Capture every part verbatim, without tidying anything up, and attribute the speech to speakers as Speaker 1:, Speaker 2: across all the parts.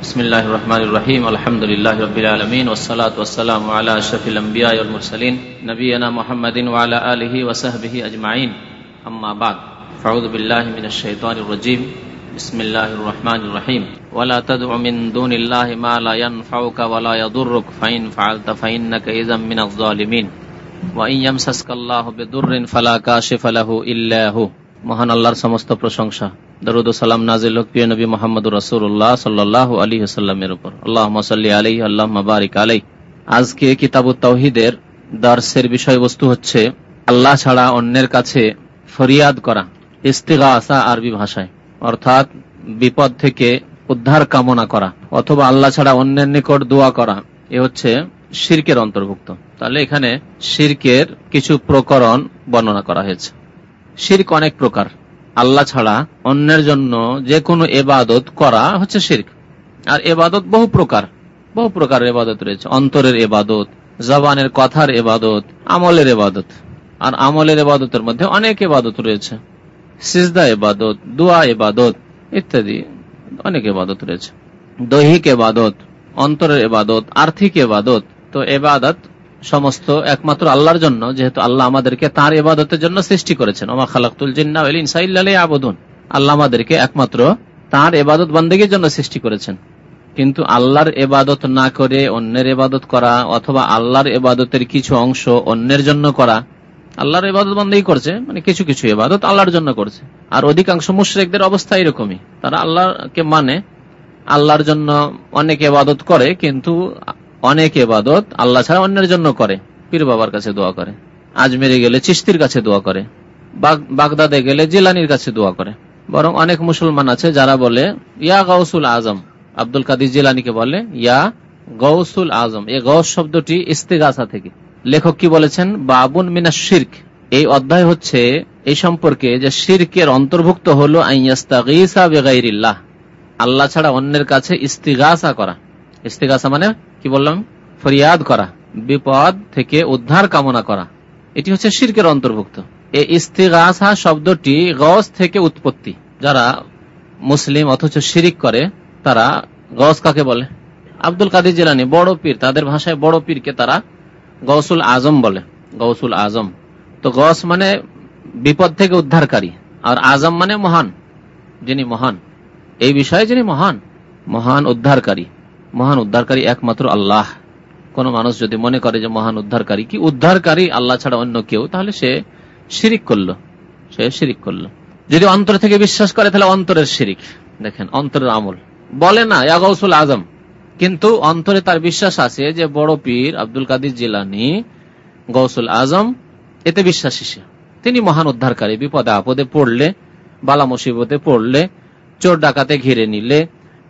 Speaker 1: বিসমিল্লাহির রহমানির রহিম আলহামদুলিল্লাহি রাব্বিল আলামিন ওয়াসসালাতু ওয়াসসালামু আলা আশরাফিল আমবিয়া ওয়াল মুরসালিন নবিয়িনা মুহাম্মাদিন ওয়া আলা আলিহি ওয়া সাহবিহি আজমাইন আম্মা বাদ ফাউযু বিল্লাহি মিনাশ শাইতানির রাজীম বিসমিল্লাহির রহমানির রহিম ওয়ালা তাদউ মিন দুনিল্লাহি মা লা ইয়ানফাউকা ওয়া লা ইয়াদুররুক ফাইন ফাআলতা ফাইন্নাকা ইযাম মিনাজ জালিমিন ওয়া ইন ইয়ামসাসকাল্লাহু বিদুররিন ফালা কাশিফা লাহু ইল্লা হু। মহান আল্লাহর সমস্ত প্রশংসা, দরুদ ও সালাম নাযিল হোক প্রিয় নবী মুহাম্মদুর রাসূলুল্লাহ সাল্লাল্লাহু আলাইহি ওয়াসাল্লামের উপর। আল্লাহুম্মা সাল্লি আলাইহি আল্লাহুম্মা বারিক আলাইহি। আজকে কিতাবুত তাওহীদের দার্সের বিষয়বস্তু হচ্ছে আল্লাহ ছাড়া অন্যের কাছে ফরিয়াদ করা, ইস্তিগাসা আরবি ভাষায়, অর্থাৎ বিপদ থেকে উদ্ধার কামনা করা অথবা আল্লাহ ছাড়া অন্যের নিকট দোয়া করা, এ হচ্ছে শিরকের অন্তর্ভুক্ত। তাহলে এখানে শিরকের কিছু প্রকরণ বর্ণনা করা হয়েছে। শিরক অনেক প্রকার, আল্লাহ ছাড়া অন্যের জন্য যে কোনো ইবাদত করা হচ্ছে শিরক। আর ইবাদত বহু প্রকার, বহু প্রকার ইবাদত রয়েছে। অন্তরের ইবাদত, জবানের কথার ইবাদত, আমলের ইবাদত। আর আমলের ইবাদতের মধ্যে অনেক ইবাদত রয়েছে, সিজদা ইবাদত, দোয়া ইবাদত ইত্যাদি অনেক ইবাদত রয়েছে। দৈহিক ইবাদত, অন্তরের ইবাদত, আর্থিক ইবাদত। তো ইবাদত সমস্ত একমাত্র আল্লাহর জন্য, যেহেতু আল্লাহ আমাদেরকে তার ইবাদতের জন্য সৃষ্টি করেছেন। ওমা খালাকতুল জিন্না ওয়াল ইনসা ইল্লা লিয়াবুদুন। আল্লাহ আমাদেরকে একমাত্র তার ইবাদত বন্দেগীর জন্য সৃষ্টি করেছেন। কিন্তু আল্লাহর ইবাদত না করে অন্যের ইবাদত করা অথবা আল্লাহর ইবাদতের কিছু অংশ অন্যের জন্য করা, আল্লাহর ইবাদত বন্দেগী করছে, মানে কিছু কিছু ইবাদত আল্লাহর জন্য করছে। আর অধিকাংশ মুশরিকদের অবস্থা এরকমই, তারা আল্লাহকে মানে, আল্লাহর জন্য অনেক ইবাদত করে, কিন্তু অনেক ইবাদত আল্লাহ ছাড়া অন্যের জন্য করে। পীর বাবার কাছে দোয়া করে, আজমেরে গেলে চিশতির কাছে দোয়া করে, বাগদাদে গেলে জিলানির কাছে দোয়া করে। বরং অনেক মুসলমান আছে যারা বলে ইয়া গাউসুল আজম, আব্দুল কাদির জিলানিকে বলে ইয়া গাউসুল আজম। এই গাউস শব্দটি ইস্তিগাসা থেকে। লেখক কি বলেছেন? বাবুন মিনাশ শিরক। এই অধ্যায় হচ্ছে এই সম্পর্কে যে শিরকের অন্তর্ভুক্ত হলো আইয়াস্তাগীসা বিগাইরিল্লাহ, আল্লাহ ছাড়া অন্যের কাছে ইস্তিগাসা করা। ইস্তিগাসা মানে কি বললাম? ফরিয়াদ করা, বিপদ থেকে উদ্ধার কামনা করা। এটি হচ্ছে শিরকের অন্তর্ভুক্ত। এই ইস্তিগাসা শব্দটি গওস থেকে উৎপত্তি। যারা মুসলিম অথচ শিরিক করে তারা গওস কাকে বলে? আব্দুল কাদির জিলানী বড় পীর, তাদের ভাষায় বড় পীরকে তারা গওসুল আজম বলে। গওসুল আজম। তো গওস মানে বিপদ থেকে উদ্ধারকারী, আর আজম মানে মহান, যিনি মহান, এই বিষয়ে যিনি মহান, মহান উদ্ধারকারী। মহান উদ্ধারকারী একমাত্র আল্লাহ। কোন মানুষ যদি মনে করে যে মহান উদ্ধারকারী কি উদ্ধারকারী আল্লাহ ছাড়া অন্য কেউ, তাহলে সে শিরিক করলো, সে শিরিক করলো। যদি অন্তর থেকে বিশ্বাস করে তাহলে অন্তরের শিরিক। দেখেন, অন্তরের আমল বলে না ইয়া গাউসুল আজম, কিন্তু অন্তরে তার বিশ্বাস আছে যে বড় পীর আব্দুল কাদির জিলানী গাউসুল আজম, এতে বিশ্বাসী সে, তিনি মহান উদ্ধারকারী। বিপদে আপদে পড়লে, বালা মুসিবতে পড়লে, চোর ডাকাতে ঘিরে নিলে,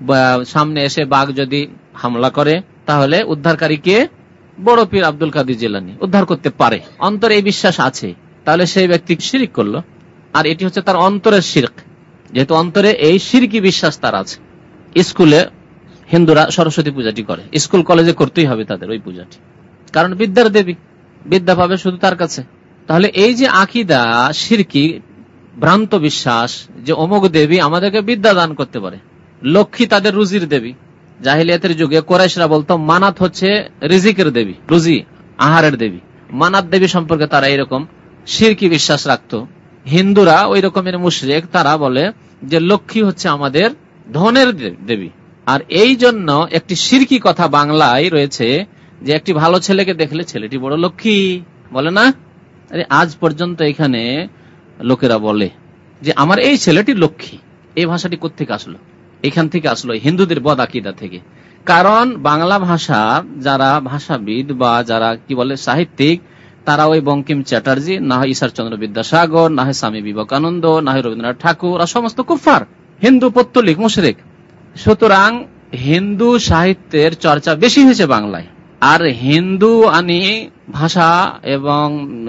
Speaker 1: সামনে এসে বাঘ যদি হামলা করে, তাহলে উদ্ধারকারী কে? বড় পীর আব্দুল কাদির জিলানী উদ্ধার করতে পারে। অন্তরে এই বিশ্বাস আছে, তাহলে সেই ব্যক্তি শিরক করলো। আর এটি হচ্ছে তার অন্তরের শিরক, যেহেতু অন্তরে এই শিরকি বিশ্বাস তার আছে। স্কুলে হিন্দুরা সরস্বতী পূজাটি করে, স্কুল কলেজে করতেই হবে তাদের ওই পূজাটি, কারণ বিদ্যার দেবী, বিদ্যা পাবে শুধু তার কাছে। তাহলে এই যে আকিদা শিরকি, ভ্রান্ত বিশ্বাস যে অমুক দেবী আমাদেরকে বিদ্যা দান করতে পারে, লক্ষ্মী তাদের রুজির দেবী। জাহিলিয়াতের যুগে কোরাইশরা বলতো মানাত হচ্ছে রিজিকের দেবী, রুজি আহারের দেবী। মানাত দেবী সম্পর্কে তারা এরকম শিরকি বিশ্বাস রাখতো। হিন্দুরা ওই রকমের মুশরিক, তারা বলে যে লক্ষ্মী হচ্ছে আমাদের ধনের দেবী। আর এই জন্য একটি শিরকি কথা বাংলায় রয়েছে যে একটি ভালো ছেলেকে দেখলে ছেলেটি বড় লক্ষ্মী, বলে না? আরে আজ পর্যন্ত এখানে লোকেরা বলে যে আমার এই ছেলেটি লক্ষ্মী। এই ভাষাটি কোত্থেকে আসলো? এখান থেকে আসলো, হিন্দুদের বদ আকিদা থেকে। কারণ বাংলা ভাষা যারা ভাষাবিদ বা যারা কি বলে সাহিত্যিক, তারা ওই বঙ্কিম চ্যাটার্জি, না হয় ঈশ্বরচন্দ্র বিদ্যাসাগর, না হয় স্বামী বিবেকানন্দ, না হয় রবীন্দ্রনাথ ঠাকুর, আর সমস্ত কুফার, হিন্দু পত্তলিক মুশরিক। সুতরাং হিন্দু সাহিত্যের চর্চা বেশি হয়েছে বাংলায়। আর হিন্দু আনি ভাষা এবং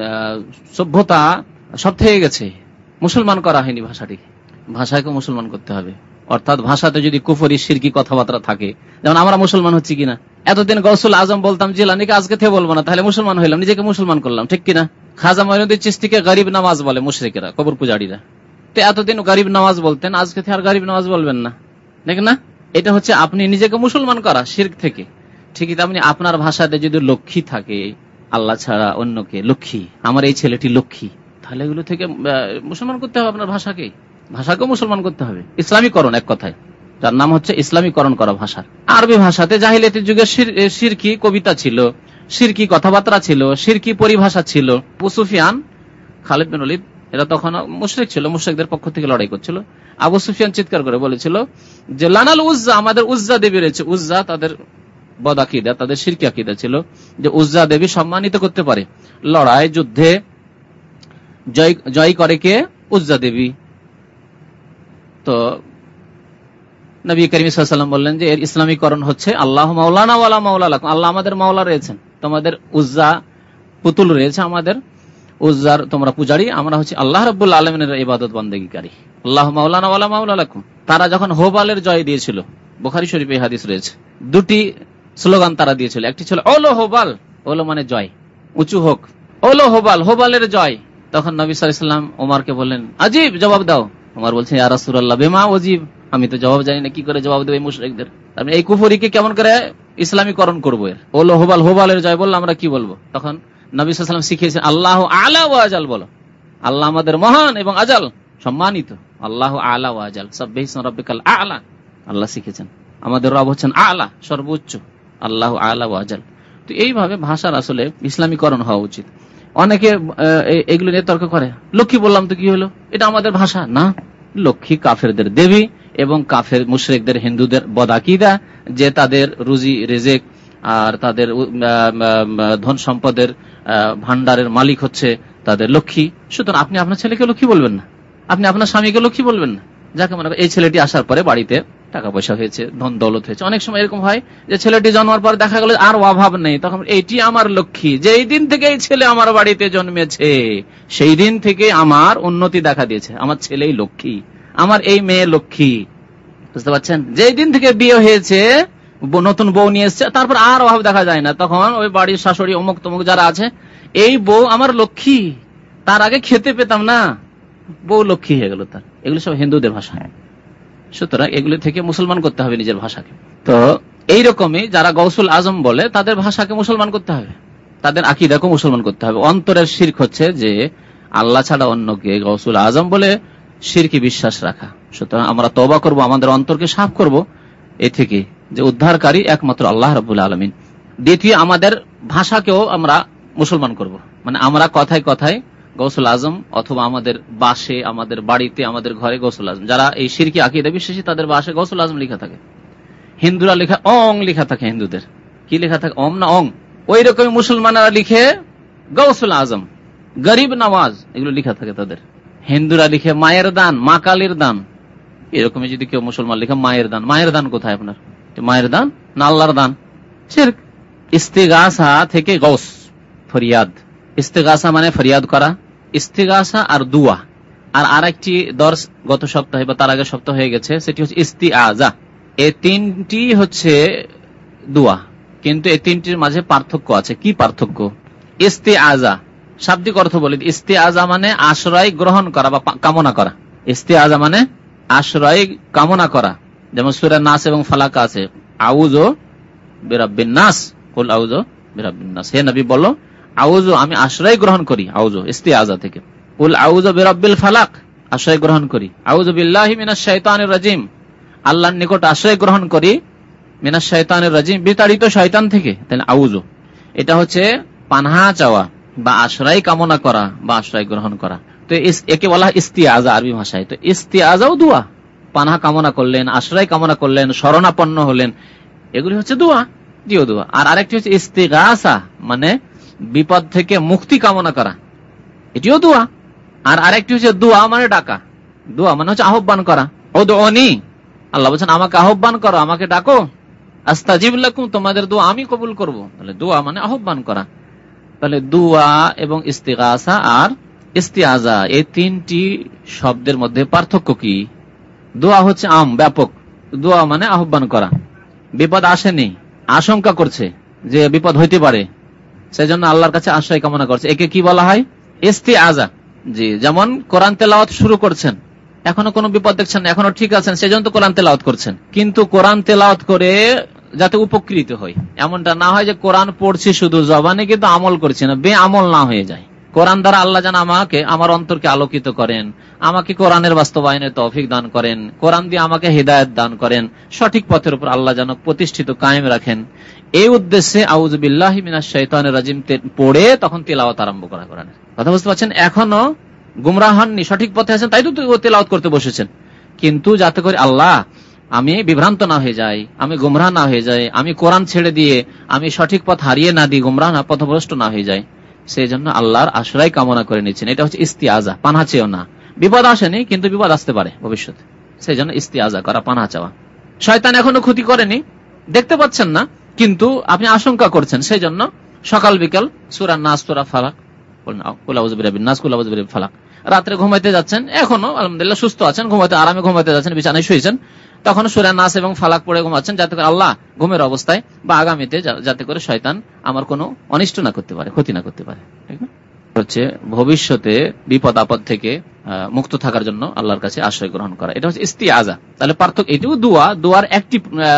Speaker 1: সভ্যতা সব থেকে গেছে, মুসলমান করা হয়নি ভাষাটিকে। ভাষাকে মুসলমান করতে হবে, অর্থাৎ ভাষাতে যদি কুফরি শিরকি কথাবার্তা থাকে, যেমন আমরা মুসলমান হচ্ছি কিনা। এতদিন গৌসুল আজম বলতাম জিলানীকে, আজকে থেকে বলবো না, তাহলে মুসলমান হইলাম, নিজেকে মুসলমান করলাম, ঠিক কিনা? খাজা মঈনুদ্দিন চিশতিকে গরিব নামাজ বলে মুশরিকেরা, কবর পূজারীরা। তো এতদিন গরিব নামাজ বলতেন, আজকে থেকে আর গরিব নামাজ বলবেন না, দেখ না? এটা হচ্ছে আপনি নিজেকে মুসলমান করা শিরক থেকে। ঠিকই তেমনি আপনার ভাষাতে যদি লক্ষ্মী থাকে, আল্লাহ ছাড়া অন্যকে লক্ষ্মী, আমার এই ছেলেটি লক্ষ্মী, তাহলে এগুলো থেকে মুসলমান করতে হবে। আপনার ভাষাকে ভাষাকেও মুসলমান করতে হবে। ইসলামীকরণ এক কথায়, যার নাম হচ্ছে ইসলামীকরণ করা ভাষার। আরবি ভাষাতে জাহিলিয়াতের যুগে শিরকি কবিতা ছিল, শিরকি কথাবার্তা ছিল, শিরকি পরিভাষা ছিল। আবু সুফিয়ান, খালিদ বিন ওয়ালিদ এরা তখন মুশরিক ছিল, মুশরিকদের পক্ষ থেকে লড়াই করছিল। আবু সুফিয়ান চিৎকার করে বলেছিল যে লানাল উজ্জা, আমাদের উজ্জা দেবী রয়েছে। উজ্জা তাদের বদ আকীদা, তাদের শিরকি আকীদা ছিল যে উজ্জা দেবী সম্মানিত করতে পারে। লড়াই যুদ্ধে জয় জয় করে কে? উজ্জা দেবী। তো নবী করিম সাল্লাল্লাহু আলাইহি ওয়াসাল্লাম বললেন যে এর ইসলামীকরণ হচ্ছে আল্লাহ মাওলানা ওয়ালা মাওলা লাকুম, আল্লাহ আমাদের মাওলা রয়েছেন, তোমাদের উজ্জা পুতুল রয়েছে, আমাদের উজ্জার তোমরা পূজারী, আমরা হচ্ছে আল্লাহ রাব্বুল আলামিনের ইবাদত বন্দেগীকারী। আল্লাহ মাওলানা ওয়ালা মাওলা লাকুম। তারা যখন হোবালের জয় দিয়েছিল, বুখারী শরীফে হাদিস রয়েছে, দুটি স্লোগান তারা দিয়েছিল। একটি ছিল ওলো হোবাল, ওলো মানে জয়, উঁচু হোক, ওলো হোবাল, হোবালের জয়। তখন নবী সাল্লাল্লাহু আলাইহি ওয়াসাল্লাম ওমরকে বললেন আজিব, জবাব দাও। ওমর বলছেন ইয়া রাসূলুল্লাহ বিমা ওয়াজিব, আমি তো জবাব জানি না, কি করে জবাব দেব এই মুশরিকদের? আমি এই কুফরিকে কেমন করে ইসলামীকরণ করবো? এর ওলো হোবাল, হোবালের জয় বললে আমরা কি বলবো? তখন নবী সাল্লাল্লাহু আলাইহি ওয়াসাল্লাম শিখিয়েছেন আল্লাহ আলা ওয়া আজাল, বলো আল্লাহ আমাদের মহান এবং আজাল সম্মানিত। আল্লাহ আলা ওয়া আজাল, সাব্বিহিসমা রাব্বিকাল আ'লা। আল্লাহ শিখেছেন আমাদের রব হচ্ছেন আলা, সর্বোচ্চ, আল্লাহ আলা ওয়া আজাল। তো এইভাবে ভাষার আসলে ইসলামীকরণ হওয়া উচিত। অনেকে এগুলো নিয়ে তর্ক করে, লক্ষ্মী বললাম তো কি হলো, এটা আমাদের ভাষা না। লক্ষ্মী কাফেরদের দেবী এবং কাফের মুশরিকদের হিন্দুদের বদাকিদা, যে তাদের রুজি রেজেক আর তাদের ধন সম্পদের ভান্ডারের মালিক হচ্ছে তাদের লক্ষ্মী। সুতরাং আপনি আপনার ছেলেকে লক্ষ্মী বলবেন না, আপনি আপনার স্বামীকে লক্ষ্মী বলবেন না। যাকে মনে এই ছেলেটি আসার পরে বাড়িতে টাকা পয়সা হয়েছে, ধন দৌলত হয়েছে। অনেক সময় এরকম হয় যে ছেলেটি জন্মার পর দেখা গেল আর অভাব নেই, তখন এইটি আমার লক্ষ্মী, যেই দিন থেকে এই ছেলে আমার বাড়িতে জন্মেছে সেই দিন থেকে আমার উন্নতি দেখা দিয়েছে, আমার ছেলেই লক্ষ্মী, আমার এই মেয়ে লক্ষ্মী। বুঝতে পারছেন? যেই দিন থেকে বিয়ে হয়েছে, নতুন বউ নিয়ে এসছে, তারপর আর অভাব দেখা যায় না। তখন ওই বাড়ির শাশুড়ি অমুক তমুক যারা আছে, এই বউ আমার লক্ষ্মী, তার আগে খেতে পেতাম না, বউ লক্ষ্মী হয়ে গেল তার। এগুলো সব হিন্দুদের ভাষা। সুতরাং এগুলি থেকে মুসলমান করতে হবে নিজের ভাষাকে। তো এইরকমই যারা গৌসুল আজম বলে, তাদের ভাষাকে মুসলমান করতে হবে, তাদের আকীদাকে মুসলমান করতে হবে। অন্তরের শিরক হচ্ছে যে আল্লাহ ছাড়া অন্যকে গৌসুল আজম বলে শিরকি বিশ্বাস রাখা। সুতরাং আমরা তওবা করব, আমাদের অন্তরকে সাফ করব এ থেকে, যে উদ্ধারকারী একমাত্র আল্লাহ রাব্বুল আলামিন। দ্বিতীয়, আমাদের ভাষাকেও আমরা মুসলমান করব, মানে আমরা কথায় কথায় গৌসুল আজম, অথবা আমাদের বাসে, আমাদের বাড়িতে, আমাদের ঘরে গৌসুল আজম। যারা এই শিরকি আকীদা বিশ্বাসী, তাদের বাসে গৌসুল আজম লেখা থাকে। হিন্দুরা লেখা অং লেখা থাকে, হিন্দুদের কি লেখা থাকে, ওম না অং। ওই রকমই মুসলমানরা লিখে গৌসুল আজম, গরিব নওয়াজ, এগুলো লেখা থাকে তাদের। হিন্দুরা লিখে মায়ের দান, মা কালীর দান। এরকমই যদি কেউ মুসলমান লিখে মায়ের দান, মায়ের দান কোথায় আপনার? মায়ের দান না আল্লাহর দান? শিরক। ইস্তিগাসা থেকে গৌস, ফরিয়াদ। ইস্তিগাসা মানে ফরিয়াদ করা, ইস্তিগাসা আর দুয়া। আর আরেকটি দর্শ গত সপ্তাহে বা তার আগের সপ্তাহ হয়ে গেছে, সেটি হচ্ছে ইস্তিআজা। এই তিনটি হচ্ছে দুয়া, কিন্তু এই তিনটির মাঝে পার্থক্য আছে। কি পার্থক্য? ইস্তিআজা শাব্দিক অর্থ বলি, ইস্তিআজা মানে আশ্রয় গ্রহণ করা বা কামনা করা। ইস্তিআজা মানে আশ্রয় কামনা করা। যেমন সূরা নাস এবং ফালাক আছে, আউযু বিরাব্বিন নাস, কুল আউযু বিরাব্বিন নাস, হে নবী বলো আউযু, আমি আশ্রয় গ্রহণ করি, আউযু ইস্তিআজা থেকে। কুল আউযু বিরাব্বিল ফালাক, আশ্রয় গ্রহণ করি। আউযু বিল্লাহি মিনাশ শাইতানির রাজিম, আল্লাহর নিকট আশ্রয় গ্রহণ করি, মিনাশ শাইতানির রাজিম, বিতাড়িত শয়তান থেকে। তাহলে আউযু এটা হচ্ছে পানাহা চাওয়া বা আশ্রয় কামনা করা বা আশ্রয় গ্রহণ করা। তো একে বলা হয় ইস্তিআজা আরবি ভাষায়। তো ইস্তিআজাও দোয়া, পানাহা কামনা করলেন, আশ্রয় কামনা করলেন, শরণাপন্ন হলেন, এগুলি হচ্ছে দোয়া, দিও দোয়া। আর আরেকটি হচ্ছে ইস্তিগাসা, মানে বিপদ থেকে মুক্তি কামনা করা, এটিও দোয়া। আর আরেকটি হচ্ছে দোয়া মানে ডাকা, দোয়া মানে হচ্ছে আহ্বান করা। উদউনি, আল্লাহ বলছেন আমাকে আহ্বান করো, আমাকে ডাকো, আস্তাজিব লাকুম, তোমাদের দোয়া আমি কবুল করব। তাহলে দোয়া মানে আহ্বান করা। তাহলে দোয়া এবং ইস্তিগাসা আর ইস্তিআজা, এই তিনটি শব্দের মধ্যে পার্থক্য কি? দোয়া হচ্ছে আম, ব্যাপক। দোয়া মানে আহ্বান করা, বিপদ আসেনি, আশঙ্কা করছে যে বিপদ হইতে পারে, সেজন্য আল্লাহর কাছে আশ্রয় কামনা করছে, একে কি বলা হয়? ইস্তিআজা। জি, যেমন কোরআন তেলাওয়াত শুরু করছেন, এখনো কোনো বিপদ দেখছেন না, এখনো ঠিক আছেন, সেজন্য তো কোরআন তেলাওয়াত করছেন। কিন্তু কোরআন তেলাওয়াত করে যাতে উপকৃত হই, এমনটা না হয় যে কোরআন পড়ছি শুধু জবানে কিন্তু আমল করছি না, বে আমল না হয়ে যায়। কোরআন দ্বারা আল্লাহ যেন আমাকে, আমার অন্তরকে আলোকিত করেন, আমাকে কোরআনের বাস্তবায়নের তৌফিক দান করেন, কোরআন দিয়ে আমাকে হিদায়াত দান করেন, সঠিক পথের উপর আল্লাহ যেন প্রতিষ্ঠিত কায়েম রাখেন। এই উদ্দেশ্যে আউযু বিল্লাহি মিনাশ শাইতানির রাজিম পড়ে তখন তেলাওয়াত আরম্ভ করা কোরআনের। কথা বুঝতে পারছেন? এখনো গুমরাহ হননি, সঠিক পথে আছেন, তাই তো তেলাওয়াত করতে বসেছেন। কিন্তু যাতে করে আল্লাহ আমি বিভ্রান্ত না হয়ে যাই, আমি গুমরাহ না হয়ে যাই, আমি কোরআন ছেড়ে দিয়ে আমি সঠিক পথ হারিয়ে না দিই, গুমরাহ না পথভ্রষ্ট না হয়ে যায়, সেই জন্য আল্লাহর আশ্রয় কামনা করে নিচ্ছেন। এটা হচ্ছে ইস্তিআজা, পানাহ চেয়েও না। বিপদ আসেনি কিন্তু বিপদ আসতে পারে ভবিষ্যতে, সেই জন্য ইস্তিআজা করা, পানাহ চাওয়া। শয়তান এখনো ক্ষতি করেনি, দেখতে পাচ্ছেন না, কিন্তু আপনি আশঙ্কা করছেন, সেই জন্য সকাল বিকাল সূরা নাস, সূরা ফালাক, কুল আউযু বিরাব্বিন নাস, কুল আউযু বিরাব্বিল ফালাক। রাত্রে ঘুমাইতে যাচ্ছেন, এখনো আলহামদুলিল্লাহ সুস্থ আছেন, ঘুমাইতে আরামে ঘুমাইতে যাচ্ছেন, বিছানায় শুয়েছেন, তখন সূরা নাস এবং ফালাক পড়ে ঘুমাচ্ছেন, যাতে করে আল্লাহ ঘুমের অবস্থায় বা আগামীতে যাতে করে শয়তান আমার কোনো অনিষ্ট না করতে পারে, ক্ষতি না করতে পারে। ঠিক না? হচ্ছে ভবিষ্যতে বিপদ আপদ থেকে মুক্ত থাকার জন্য আল্লাহর কাছে আশ্রয় গ্রহণ করা, এটা হচ্ছে ইস্তিআজা। তাহলে পার্থক্য এটিও দোয়া, দোয়ার একটি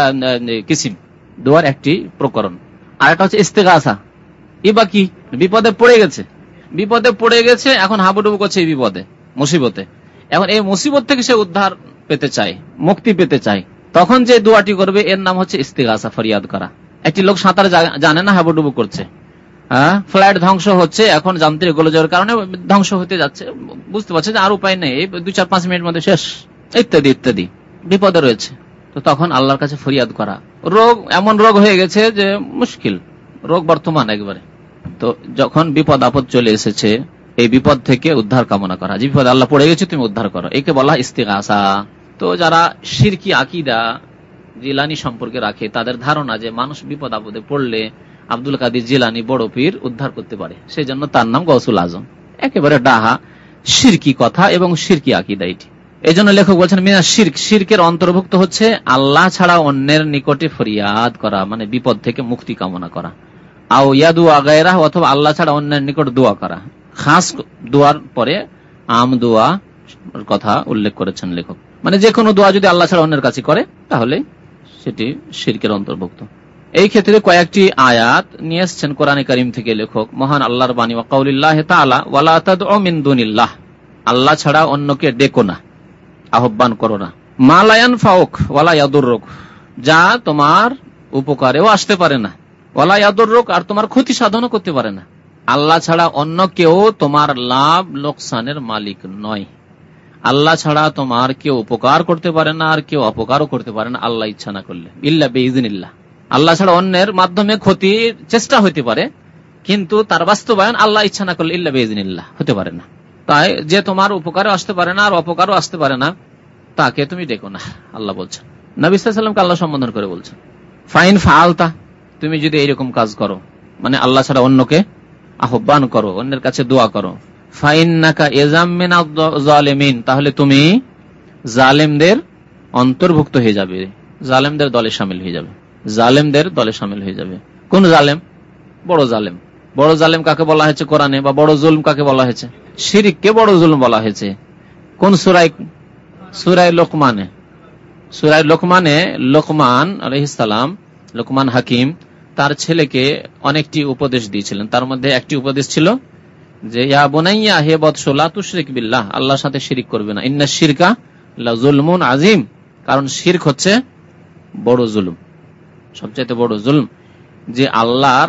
Speaker 1: কিসিম, দোয়ার একটি প্রকরণ। আর একটা হচ্ছে ইস্তেগাসা। এবার কি, বিপদে পড়ে গেছে, বিপদে পড়ে গেছে, এখন হাবুডুবু করছে এই বিপদে, মুসিবতে। এখন এই মুসিবত থেকে সে উদ্ধার পেতে চায়, মুক্তি পেতে চায়, তখন যে দোয়াটি করবে এর নাম হচ্ছে ইস্তিগাসা, ফরিয়াদ করা। একটি লোক সাঁতার জানে না, হাবুডুবু করছে, হ্যাঁ, ফ্লাইট ধ্বংস হচ্ছে, এখন যান্ত্রিক গোলযোগের কারণে ধ্বংস হতে যাচ্ছে, বুঝতে পারছে যে আর উপায় নেই, দুই চার পাঁচ মিনিট মধ্যে শেষ, ইত্যাদি ইত্যাদি, বিপদে রয়েছে। তো তখন আল্লাহর কাছে ফরিয়াদ করা। রোগ, এমন রোগ হয়ে গেছে যে মুশকিল, রোগ বর্তমান একবারে। তো যখন বিপদ আপদ চলে এসেছে, এই বিপদ থেকে উদ্ধার কামনা করা, যে বিপদ আল্লাহ পড়ে গেছে তুমি উদ্ধার করো, একে বলা ইস্তিগাসা। তো যারা শিরকি আকীদা জিলানী সম্পর্কে রাখে, তাদের ধারণা যে মানুষ বিপদ আপদে পড়লে আব্দুল কাদের জিলানী বড় পীর উদ্ধার করতে পারে, সেই জন্য তার নাম গৌসুল আজম। একেবারে ডাহা শিরকি কথা এবং শিরকি আকীদা এটি। এই জন্য লেখক বলছেন মিনাশ শিরক, শিরকের অন্তর্ভুক্ত হচ্ছে আল্লাহ ছাড়া অন্যের নিকটে ফরিয়াদ করা, মানে বিপদ থেকে মুক্তি কামনা করা। আও ইয়াদু আগায়রা, অথবা আল্লাহ ছাড়া অন্যের নিকট দোয়া করা। খাস দোয়ার পরে আম দোয়া কথা উল্লেখ করেছেন লেখক, মানে যে কোনো দোয়া যদি আল্লাহ ছাড়া অন্যের কাছে করে তাহলে সেটি শিরকের অন্তর্ভুক্ত। এই ক্ষেত্রে কয়েকটি আয়াত নিয়ে এসেছেন কোরআনে কারীম থেকে লেখক, মহান আল্লাহর বাণী, ওয়া কাউলিল্লাহি তাআলা ওয়ালা তাদউ মিন দুনিল্লাহ, আল্লাহ ছাড়া অন্যকে ডেকো না, আহ্বান করো না। মা লা ইয়ানফাউক ওয়ালা ইয়াদুররুক, যা তোমার উপকারেও আসতে পারে না, ওয়ালা ইয়াদুররুক, আর তোমার ক্ষতি সাধনও করতে পারে না। আল্লাহ ছাড়া অন্য কেউ তোমার লাভ লোকসানের মালিক নয়। আল্লাহ ছাড়া তোমার কেউ উপকার করতে পারে না, আর কেউ অপকারও করতে পারে না আল্লাহ ইচ্ছা না করলে, ইল্লা বিইজনিল্লাহ। আল্লাহ ছাড়া অন্যের মাধ্যমে ক্ষতির চেষ্টা হতে পারে, কিন্তু তার বাস্তবায়ন আল্লাহ ইচ্ছা না করলে ইল্লা বিইজনিল্লাহ হতে পারে না। তাই যে তোমার উপকারও আসতে পারে না আর অপকারও আসতে পারে না, তাকে তুমি ডেকো না, আল্লাহ বলছেন। নবী সাল্লাল্লাহু আলাইহি ওয়াসাল্লামকে আল্লাহ সম্বোধন করে বলছেন, ফাইন ফাআলতা, তুমি যদি এইরকম কাজ করো, মানে আল্লাহ ছাড়া অন্যকে আহ্বান করো, অন্যের কাছে দোয়া করো, ফাইন্নাকা ইযাম মিনাজ জালিমিন, তাহলে তুমি জালেমদের অন্তর্ভুক্ত হয়ে যাবে, জালেমদের দলে শামিল হয়ে যাবে, জালেমদের দলে শামিল হয়ে যাবে। কোন জালেম? বড় জালেম। বড় জালেম কাকে বলা হয়েছে কোরআনে, বা বড় জুলম কাকে বলা হয়েছে? শিরককে বড় জুলম বলা হয়েছে। কোন সূরায়? সূরা লোকমানে। সূরা লোকমানে লোকমান আলাইহিস সালাম, লোকমান হাকিম তার ছেলেকে অনেকটি উপদেশ দিয়েছিলেন। তার মধ্যে একটি উপদেশ ছিল যে ইয়া বুনাইয়া, হে বৎস, লা তুশরিক বিল্লাহ, আল্লাহর সাথে শিরক করবে না, ইন্নাশ শিরকা লা যুলমুন আযীম, কারণ শিরক হচ্ছে বড় জুলুম, সবচেয়ে বড় জুলুম। যে আল্লাহর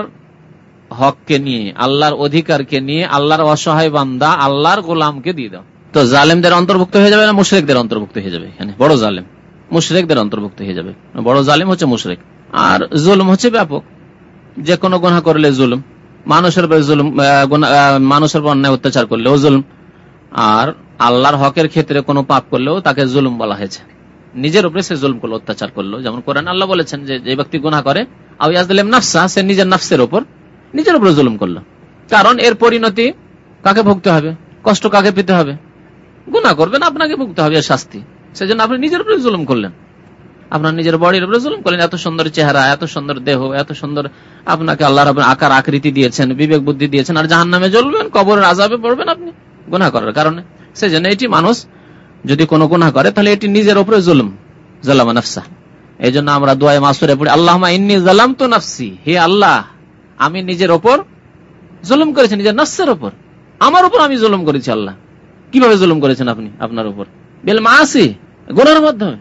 Speaker 1: হককে নিয়ে, আল্লাহর অধিকারকে নিয়ে আল্লাহর অসহায় বান্দা, আল্লাহর গোলামকে দিয়ে দাও। তো জালেমদের অন্তর্ভুক্ত হয়ে যাবে না মুশরিকদের অন্তর্ভুক্ত হয়ে যাবে? এখানে বড় জালেম মুশরিকদের অন্তর্ভুক্ত হয়ে যাবে। বড় জালেম হচ্ছে মুশরিক, আর জুলুম হচ্ছে ব্যাপক, যে কোনো গুনাহ করলে জুলুম, মানুষের উপর জুলুম, মানুষের উপর অন্যায় অত্যাচার করলেও জুলুম, আর আল্লাহর হকের ক্ষেত্রে কোনো পাপ করলেও তাকে জুলুম বলা হয়েছে। নিজের উপরে সে জুলুম করলো, অত্যাচার করলো। যেমন কোরআন আল্লাহ বলেছেন যে যে ব্যক্তি গুনাহ করে, আও ইয়াজলিম নাফসা, সে নিজের নাফসের উপর নিজের উপরে জুলুম করলো, কারণ এর পরিণতি কাকে ভুগতে হবে, কষ্ট কাকে পেতে হবে? গুনাহ করবেন আপনাকে ভুগতে হবে এর শাস্তি। সেজন্য আপনি নিজের উপরে জুলুম করলেন, আপনার নিজের বডির উপরে জুলুম করলেন। এত সুন্দর চেহারা, এত সুন্দর দেহ, এত সুন্দর আপনাকে আল্লাহ রাব্বুল আকার আকৃতি দিয়েছেন, বিবেক বুদ্ধি দিয়েছেন, আর জাহান্নামে জ্বলবেন, কবরের আযাবে পড়বেন আপনি গুনাহ করার কারণে। সেজন্য এটি মানুষ যদি কোনো গুনাহ করে তাহলে এটি নিজের উপরে জুলুম, জালামা নাফসা। এই জন্য আমরা দোয়ায়ে মাসুরে পড়ি, আল্লাহুম্মা ইন্নী যালামতু নাফসি, হে আল্লাহ আমি নিজের উপর জুলুম করেছি, নিজের নফসের উপর, আমার উপর আমি জুলুম করেছি। আল্লাহ কিভাবে জুলুম করেছেন আপনি আপনার উপর? বিল মাসি, গুনাহের মাধ্যমে,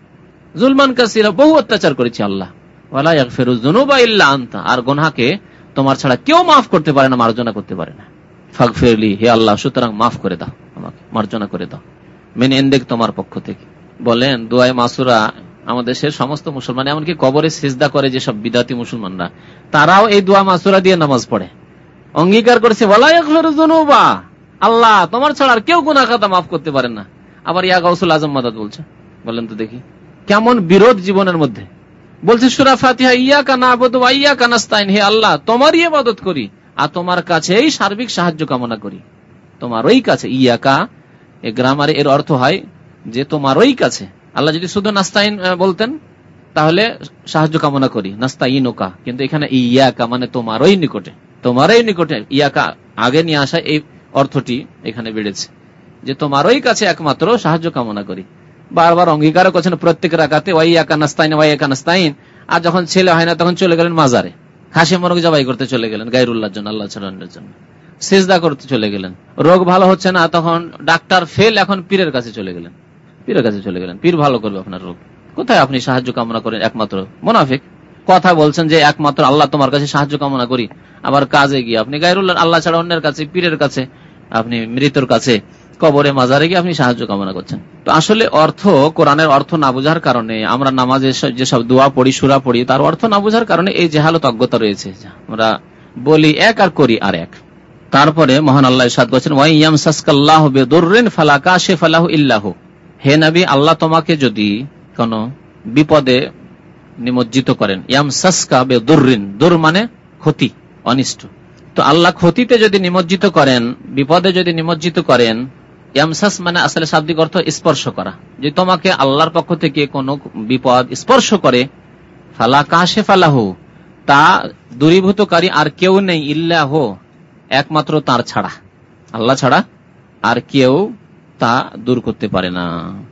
Speaker 1: জুলমান কাসীরা, বহু অত্যাচার করেছি আল্লাহ। ওয়ালা ইয়াগফিরু যুনুবা ইল্লা আনতা, আর গুনাহকে তোমার ছাড়া কেউ মাফ করতে পারে না, মার্জনা করতে পারে না। ফাগফিরলি, হে আল্লাহ সুতরাং মাফ করে দাও আমাকে, মার্জনা করে দাও, মিন ইনদিক, তোমার পক্ষ থেকে। বলেন দোয়ায়ে মাসুরা আমাদের দেশের সমস্ত মুসলমান, এমনকি কবরে সিজদা করে যেসব বিদাতি মুসলমানরা, তারাও এই দোয়া মাসুরা দিয়ে নামাজ পড়ে, অঙ্গীকার করেছে ওয়ালা ইয়াগফিরু যুনুবা, আল্লাহ তোমার ছাড়া আর কেউ গুনাহ খাতা মাফ করতে পারে না। আবার ইয়া গাউসুল আজম মাদাদ বলছে, বলেন তো দেখি কেমন বিরোধ জীবনের মধ্যে। বলছে সূরা ফাতিহা, ইয়াকা না'বুদু ওয়া ইয়াকা নাস্তাইন, হে আল্লাহ তোমারই ইবাদত করি আর তোমার কাছেই সার্বিক সাহায্য কামনা করি, তোমারই কাছে। ইয়াকা এই গ্রামারে এর অর্থ হয় যে তোমারই কাছে। আল্লাহ যদি শুধু নাস্তাইন বলতেন তাহলে সাহায্য কামনা করি, নাস্তাইনুকা, কিন্তু এখানে ইয়াকা মানে তোমারই নিকটে, তোমারই নিকটে, ইয়াকা আগে নিয়ে আসা এই অর্থটি এখানে বেড়েছে যে তোমারই কাছে একমাত্র সাহায্য কামনা করি। বারবার অঙ্গীকারও করছেন প্রত্যেক রাকাতে ওয়া ইয়াকা নাস্তাইন ওয়া ইয়াকা নাস্তাইন। আর যখন ছেলে হয় না তখন চলে গেলেন মাজারে, খাসি মোরগ জবাই করতে চলে গেলেন গায়রুল্লাহর জন্য, আল্লাহ ছাড়ানোর জন্য, সিজদা করতে চলে গেলেন। রোগ ভালো হচ্ছে না, তখন ডাক্তার ফেল, এখন পীরের কাছে চলে গেলেন, পীরের কাছে চলে গেলেন, পীর ভালো করবে আপনার রোগ। কোথায় আপনি সাহায্য কামনা করেন একমাত্র? মুনাফিক কথা বলছেন যে একমাত্র আল্লাহ তোমার কাছে সাহায্য কামনা করি, আবার কাজে গিয়ে আপনি গায়রুল্লাহ, আল্লাহ ছাড়া অন্যের কাছে, পীরের কাছে, আপনি মৃতর কাছে, কবরে মাজারে গিয়ে আপনি সাহায্য কামনা করছেন। তো আসলে অর্থ, কোরআনের অর্থ না বোঝার কারণে আমরা নামাজে যেসব দোয়া পড়ি, সূরা পড়ি, তার অর্থ না বোঝার কারণে এই জেহালত অজ্ঞতা রয়েছে, আমরা বলি এক আর করি আর এক। তারপরে মহান আল্লাহ ইরশাদ করেছেন ওয়া ইয়ামসাসকাল্লাহু বিদুররিন ফালা কাশিফা লাহু ইল্লা হু, হে নবী আল্লাহ তোমাকে যদি কোন বিপদে নিমজ্জিত করেন, ইয়ামসাসকা বিদুররিন, দুর মানে ক্ষতি, অনিষ্ট, তো আল্লাহ ক্ষতিতে যদি নিমজ্জিত করেন, বিপদে যদি নিমজ্জিত করেন, ইয়ামসাস মানে আসলে শাব্দিক অর্থ স্পর্শ করা, যে তোমাকে আল্লাহর পক্ষ থেকে কোন বিপদ স্পর্শ করে, ফালা কাশিফা লাহু, তা দূরীভূতকারী আর কেউ নেই, ইল্লাহ, একমাত্র তার ছাড়া, আল্লাহ ছাড়া আর কেউ তা দূর করতে পারে না।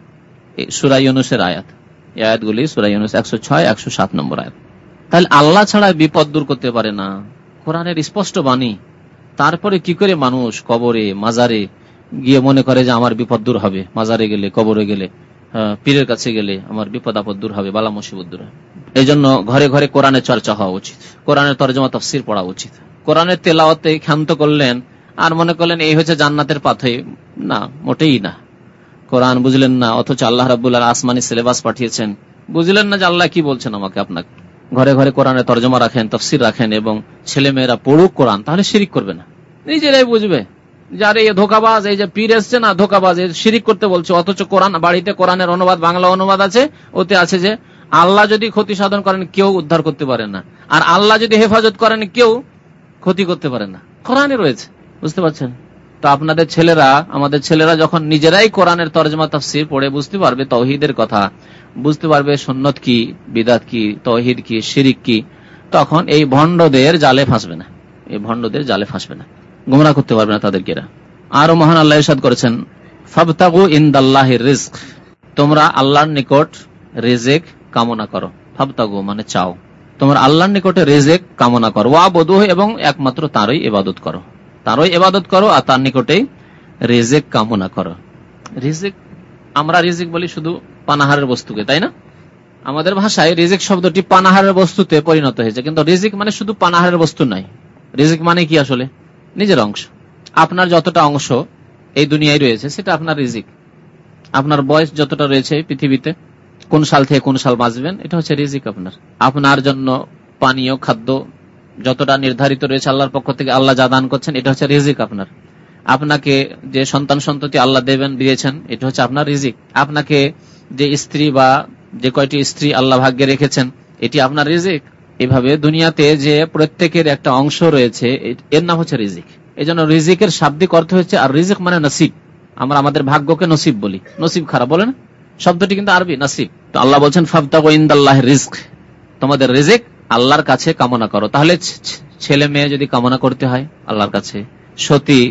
Speaker 1: সূরা ইউনূসের আয়াত, এই আয়াতগুলি সূরা ইউনূস একশো ছয় একশো সাত নম্বর আয়াত। তাহলে আল্লাহ ছাড়া বিপদ দূর করতে পারে না, কোরআনের স্পষ্ট বাণী। তারপরে কি করে মানুষ কবরে মাজারে গিয়ে মনে করে যে আমার বিপদ দূর হবে, মাজারে গেলে, কবরে গেলে, পীরের কাছে গেলে আমার বিপদ আপদ দূর হবে, বালা মুসিবত দূর হবে। এই জন্য ঘরে ঘরে কোরআনের চর্চা হওয়া উচিত, কোরআনের তরজমা তাফসীর পড়া উচিত। কোরআনের তেলাওয়াতে ক্ষান্ত করলেন আর মনে করলেন এই হচ্ছে জান্নাতের পাথে, না, মোটেই না। কোরআন বুঝলেন না, অথচ আল্লাহ রাব্বুল আলামিন আসমানি সিলেবাস পাঠিয়েছেন, বুঝলেন না যে আল্লাহ কি বলছেন আমাকে আপনাকে। ঘরে ঘরে কোরআনের তরজমা রাখেন, তাফসীর রাখেন, এবং ছেলে মেয়েরা পড়ুক কোরআন, তাহলে শিরিক করবে না, নিজেরাই বুঝবে যারে এই ধোকাবাজ, এই যে পীর এসছে না ধোকাবাজ, শিরিক করতে বলছে, অথচ কোরআন বাড়িতে কোরআনের অনুবাদ, বাংলা অনুবাদ আছে, ওতে আছে যে আল্লাহ যদি ক্ষতি সাধন করেন কেউ উদ্ধার করতে পারে না, আর আল্লাহ যদি হেফাজত করেন কেউ ক্ষতি করতে পারে না, কোরআনে রয়েছে, বুঝতে পারছেন? তো আপনাদের ছেলেরা, আমাদের ছেলেরা যখন নিজেরাই কোরআনের তরজমা তাফসীর পড়ে বুঝতে পারবে তাওহীদের কথা, বুঝতে পারবে সুন্নাত কি, বিদআত কি, তাওহীদ কি, শিরক কি, তখন এই ভণ্ডদের জালে ফাঁসবে না, এই ভণ্ডদের জালে ফাঁসবে না, গোমরাহ করতে পারবে না তাদেরকে। আরো মহান আল্লাহ ইরশাদ করেছেন ফাবতাগু ইনদাল্লাহির রিজক, তোমরা আল্লাহর নিকট রিজক কামনা করো, ফাবতাগু মানে চাও, তোমরা আল্লাহর নিকটে রিজক কামনা করো, ওয়াবুদুহু, এবং একমাত্র তারই ইবাদত করো, তারই ইবাদত করো আর তার নিকটেই রিজক কামনা করো। রিজক, আমরা রিজক বলি শুধু পানাহারের বস্তুকে, তাই না? আমাদের ভাষায় রিজক শব্দটি পানাহারের বস্তুতে পরিণত হয়েছে, কিন্তু রিজক মানে শুধু পানাহারের বস্তু নয়। রিজক মানে কি আসলে? নিজের অংশ, আপনার যতটা অংশ এই দুনিয়ায় রয়েছে সেটা আপনার রিজিক। আপনার বয়স যতটা রয়েছে পৃথিবীতে, কোন সাল থেকে কোন সাল বাঁচবেন, এটা হচ্ছে রিজিক আপনার। আপনার জন্য পানীয় খাদ্য যতটা নির্ধারিত রয়েছে আল্লাহর পক্ষ থেকে, আল্লাহ যা দান করছেন, এটা হচ্ছে রিজিক আপনার। আপনাকে যে সন্তান সন্ততি আল্লাহ দেবেন, দিয়েছেন, এটা হচ্ছে আপনার রিজিক। আপনাকে যে স্ত্রী বা যে কয়টি স্ত্রী আল্লাহ ভাগ্যে রেখেছেন, এটি আপনার রিজিক। এভাবে দুনিয়াতে যে প্রত্যেকের একটা অংশ রয়েছে, এর নাম হচ্ছে রিজিক। এই জন্য রিজিকের শাব্দিক অর্থ হচ্ছে, আর রিজিক মানে নসিব। আমরা আমাদের ভাগ্যকে নসিব বলি, নসিব খারাপ বলে না, শব্দটি কিন্তু আরবি নসিব। তো আল্লাহ বলছেন ফাবতাগু ইনদাল্লাহির রিজক, তোমাদের রিজিক আল্লাহর কাছে কামনা করো। তাহলে ছেলে মেয়ে যদি কামনা করতে হয় আল্লাহর কাছে, সতী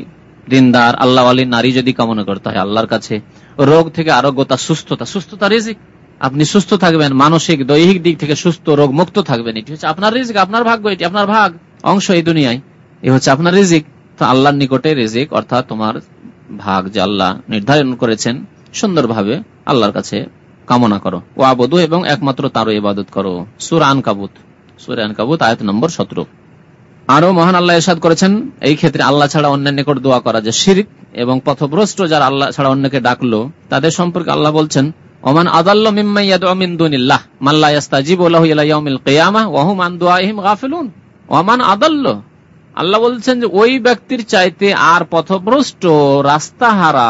Speaker 1: দিনদার আল্লাহ আলী নারী যদি কামনা করতে হয় আল্লাহর কাছে, রোগ থেকে আরোগ্যতা, সুস্থতা, সুস্থতা রিজিক, আপনি সুস্থ থাকবেন, মানসিক দৈহিক দিক থেকে সুস্থ, রোগ মুক্ত থাকবেন, এটি হচ্ছে আপনার রিজিক, আপনার ভাগ্য, এটি আপনার ভাগ অংশ এই দুনিয়ায়, এ হচ্ছে আপনার রিজিক। তো আল্লাহর নিকটে রিজিক অর্থাৎ তোমার ভাগ যে আল্লাহ নির্ধারণ করেছেন সুন্দরভাবে আল্লাহর কাছে কামনা করো, ও আবদু এবং একমাত্র তারও ইবাদত করো। সূরা আনকাবুত, সূরা আনকাবুত আয়াত নম্বর সতেরো। আরো মহান আল্লাহ ইরশাদ করেছেন এই ক্ষেত্রে আল্লাহ ছাড়া অন্যের নিকট দোয়া করা যে শিরক এবং পথভ্রষ্ট যারা আল্লাহ ছাড়া অন্যকে ডাকলো তাদের সম্পর্কে আল্লাহ বলছেন, ওমান আযাল্লু মিম্মান ইয়াদউ মিন দুনিল্লাহ মান লা ইস্তাজিবু লাহু ইলা ইয়াউমিল কিয়ামাহ ওয়া হুম আন দুআইহিম গাফিলুন। ওমান আযাল্লু, আল্লাহ বলছেন যে ওই ব্যক্তির চাইতে আর পথভ্রষ্ট, রাস্তাহারা,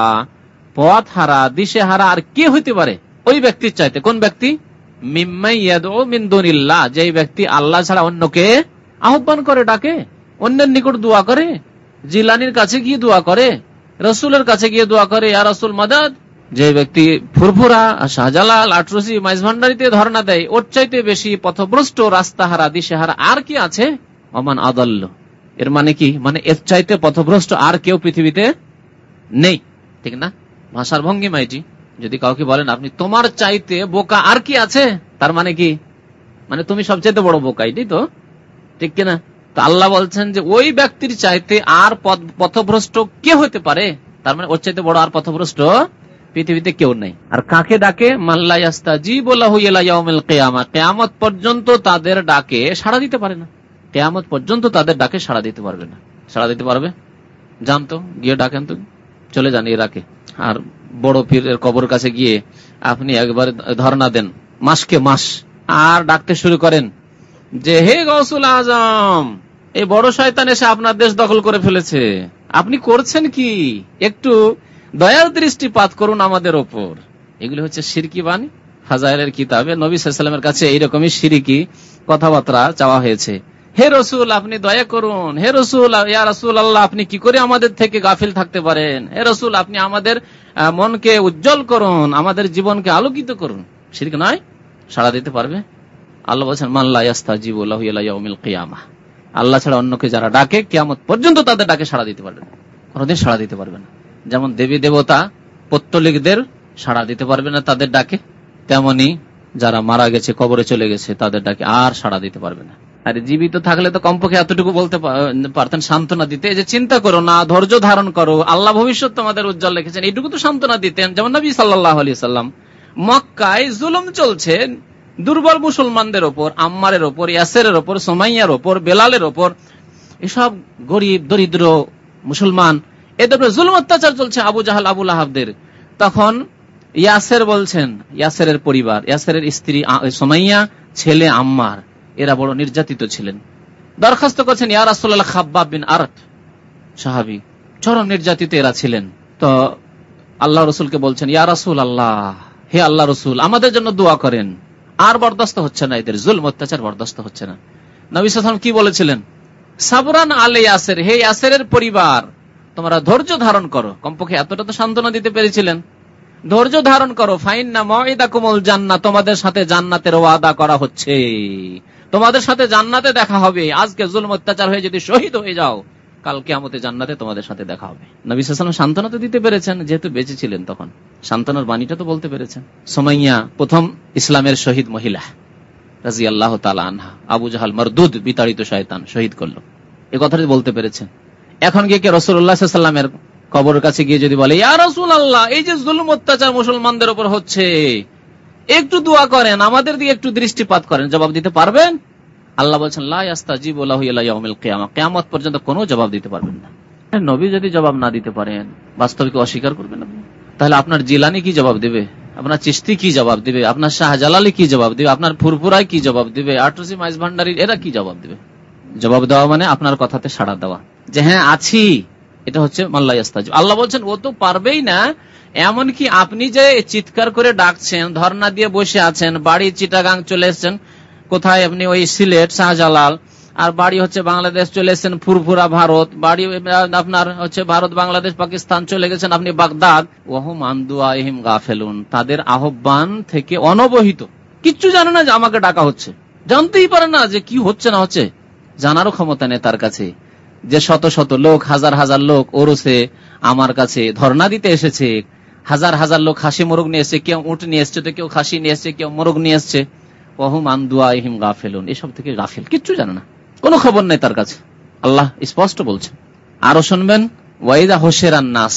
Speaker 1: পথহারা, দিশেহারা আর কে হইতে পারে ওই ব্যক্তির চাইতে? কোন ব্যক্তি? মিম্মান ইয়াদউ মিন দুনিল্লাহ, যেই ব্যক্তি আল্লাহ ছাড়া অন্যকে আহ্বান করে, ডাকে, অন্যের নিকট দোয়া করে, জিলানির কাছে গিয়ে দোয়া করে, রসুলের কাছে গিয়ে দোয়া করে, ইয়া রাসূল মাদাদ। যে ব্যক্তি ফুরফুরা, শাহজালাল, আটরসি, মাইজভান্ডারিতে ধর্ণা দেয়, ওর চাইতে বেশি পথভ্রষ্ট, রাস্তাহারা, দিশেহারা আর কি আছে? ওমান আযাল্লু, এর মানে কি? মানে এর চাইতে পথভ্রষ্ট আর কেউ পৃথিবীতে নেই, ঠিক না? ভাষার ভঙ্গিমা এটি। যদি কাউকে বলেন আপনি তোমার চাইতে বোকা আর কি আছে, তার মানে কি? মানে তুমি সবচাইতে বড় বোকা, এটাই তো, ঠিক কিনা? তো আল্লাহ বলছেন যে ওই ব্যক্তির চাইতে আর পথভ্রষ্ট কে হতে পারে? তার মানে ওর চাইতে বড় আর পথভ্রষ্ট পৃথিবীতে কেউ নেই। আর কাকে ডাকে? মান লা ইস্তাজিবু লাহু ইলা ইয়াউমিল কিয়ামাহ, কিয়ামত পর্যন্ত তাদের ডাকে সাড়া দিতে পারে না। কিয়ামত পর্যন্ত তাদের ডাকে সাড়া দিতে পারবে না। সাড়া দিতে পারবে? জানতো, গিয়ে ডাকেন তো, চলে যান ইরাকে, আর বড় পীরের কবর কাছে গিয়ে আপনি একবার ধর্ণা দেন মাসকে মাস, আর ডাকতে শুরু করেন যে হে গৌসুল আজম, এই বড় শয়তান এসে আপনার দেশ দখল করে ফেলেছে, আপনি করছেন কি, একটু দয়ার দৃষ্টিপাত করুন আমাদের ওপর। এগুলি হচ্ছে শিরকি বাণী। ফাজাইলের কিতাবে নবী সাল্লাল্লাহু আলাইহি ওয়াসাল্লামের কাছে এইরকমই শিরকি কথাবার্তা চাওয়া হয়েছে। হে রসুল আপনি দয়া করুন, হে রসুল, ইয়া রাসূল আল্লাহ আপনি কি করে আমাদের থেকে গাফিল থাকতে পারেন, হে রসুল আপনি আমাদের মনকে উজ্জ্বল করুন, আমাদের জীবনকে আলোকিত করুন। শিরক নয়? সাড়া দিতে পারবে? আল্লাহ বলছেন মান লা ইস্তাজিবু লাহু ইলা ইয়াউমিল কিয়ামাহ, আল্লাহ ছাড়া অন্যকে যারা ডাকে কিয়ামত পর্যন্ত তাদের ডাকে সাড়া দিতে পারবে না, কোনদিন সাড়া দিতে পারবে না। যেমন দেবী দেবতা পত্তলিকদের সাড়া দিতে পারবে না তাদের ডাকে, তেমনি যারা মারা গেছে, কবরে চলে গেছে, তাদের ডাকে আর সাড়া দিতে পারবে না। আর জীবিত থাকলে তো কমপক্ষে এতটুকু বলতে পারতেন, সান্ত্বনা দিতে, যে চিন্তা করো না, ধৈর্য ধারণ করো, আল্লাহ ভবিষ্যৎ তোমাদের উজ্জ্বল রেখেছেন, এইটুকু তো সান্ত্বনা দিতেন। যেমন নবী সাল্লাল্লাহু আলাইহি সাল্লাম, মক্কায় জুলুম চলছে দুর্বল মুসলমানদের ওপর, আম্মারের ওপর, ইয়াসেরের ওপর, সুমাইয়ার ওপর, বেলালের ওপর, এসব গরিব দরিদ্র মুসলমান, এদের উপর জুলুম অত্যাচার চলছে আবু জাহাল, আবু লাহাবদের। তখন ইয়াসের বলছেন, ইয়াসেরের পরিবার, ইয়াসেরের স্ত্রী সুমাইয়া, ছেলে আম্মার, এরা বড় নির্যাতিত ছিলেন। দরখাস্ত করছেন ইয়া রাসূলুল্লাহ, খাব্বাব বিন আরত সাহাবী, চরম নির্যাতিত এরা ছিলেন। তো আল্লাহ রসুলকে বলছেন ইয়া রাসূল আল্লাহ, হে আল্লাহ রসুল আমাদের জন্য দোয়া করেন। আর বরদাস্ত হচ্ছে না, এদের জুলম অত্যাচার বরদাস্ত হচ্ছে না। নবী সাল্লাল্লাহু আলাইহি ওয়াসাল্লাম কি বলেছিলেন? সাবরান আলে ইয়াসের, হে ইয়াসেরের পরিবার তোমরা ধৈর্য ধারণ করো। কমপক্ষে এতটা তো সান্ত্বনা দিতে পেরেছিলেন, ধৈর্য ধারণ করো। ফাইন্না মাউইদাকুমুল জান্নাহ, তোমাদের সাথে জান্নাতের ওয়াদা করা হচ্ছে, তোমাদের সাথে জান্নাতে দেখা হবে। আজকে জুলম অত্যাচার হয়ে যদি শহীদ হয়ে যাও, কাল কিয়ামতে জান্নাতে তোমাদের সাথে দেখা হবে। নবী সাল্লাল্লাহু আলাইহি ওয়াসাল্লাম সান্ত্বনা তো দিতে পেরেছেন, যেহেতু বেঁচে ছিলেন তখন সান্ত্বনার বাণীটা তো বলতে পেরেছেন। সুমাইয়া প্রথম ইসলামের শহীদ মহিলা রাদিয়াল্লাহু তাআলা আনহা, আবু জাহাল মারদুদ বিতাড়িত শয়তান শহীদ করলো, এই কথাটা বলতে পেরেছেন। এখন গিয়ে কে রাসূলুল্লাহ সাল্লাল্লাহু আলাইহি ওয়াসাল্লামের কবরের কাছে গিয়ে যদি বলে ইয়া রাসূলুল্লাহ এই যে জুলুম অত্যাচার মুসলমানদের উপর হচ্ছে, একটু দোয়া করেন, আমাদের দিয়ে একটু দৃষ্টিপাত করেন, জবাব দিতে পারবেন? আল্লাহ বলছেন লা ইস্তাজিবু লাহু ইলা ইয়াউমিল কিয়ামাহ, কিয়ামত পর্যন্ত কোনো জবাব দিতে পারবেন না। নবী যদি জবাব না দিতে পারেন, বাস্তবিক অস্বীকার করবেন আপনি, তাহলে আপনার জিলানি কি জবাব দিবে, আপনার চিশতি কি জবাব দিবে, আপনার শাহজালালি কি জবাব দিবে, আপনার ফুরফুরাই কি জবাব দিবে, আটরসি মাইজ ভান্ডারী এরা কি জবাব দিবে? জবাব দেওয়া মানে আপনার কথাতে সাড়া দেওয়া, যে হ্যাঁ আছি, এটা হচ্ছে মান লা ইস্তাজিব। আল্লাহ বলছেন ও তো পারবেই না। এমনকি আপনি যে চিৎকার করে ডাকছেন, ধর্ণা দিয়ে বসে আছেন, বাড়ি চিটাগাং চলে এসছেন, কোথায় আপনি ওই সিলেট শাহজালাল, আর বাড়ি হচ্ছে বাংলাদেশ চলে এসেছেন ফুরফুরা ভারত, বাড়ি আপনার হচ্ছে ভারত বাংলাদেশ পাকিস্তান চলে গেছেন আপনি বাগদাদ। ওয়াহুম আন দুআইহিম গাফিলুন, তাদের আহ্বান থেকে অনবহিত, কিচ্ছু জানে না যে আমাকে ডাকা হচ্ছে, জানতেই পারে না যে কি হচ্ছে না হচ্ছে, জানারও ক্ষমতা নেই তার কাছে। যে শত শত লোক, হাজার হাজার লোক ওরসে আমার কাছে ধর্ণা দিতে এসেছে, হাজার হাজার লোক খাসি মোরগ নিয়ে এসছে, কেউ উট নিয়ে এসছে, তো কেউ খাসি নিয়ে এসছে, কেউ মোরগ নিয়ে এসছে। ওহুম আন দুআইহিম গাফিলুন, এসব থেকে গাফিল, কিচ্ছু জানে না, কোনো খবর নেই তার কাছে। আল্লাহ স্পষ্ট বলছেন। আরো শুনবেন, ওয়াইদা হোসেরান নাস,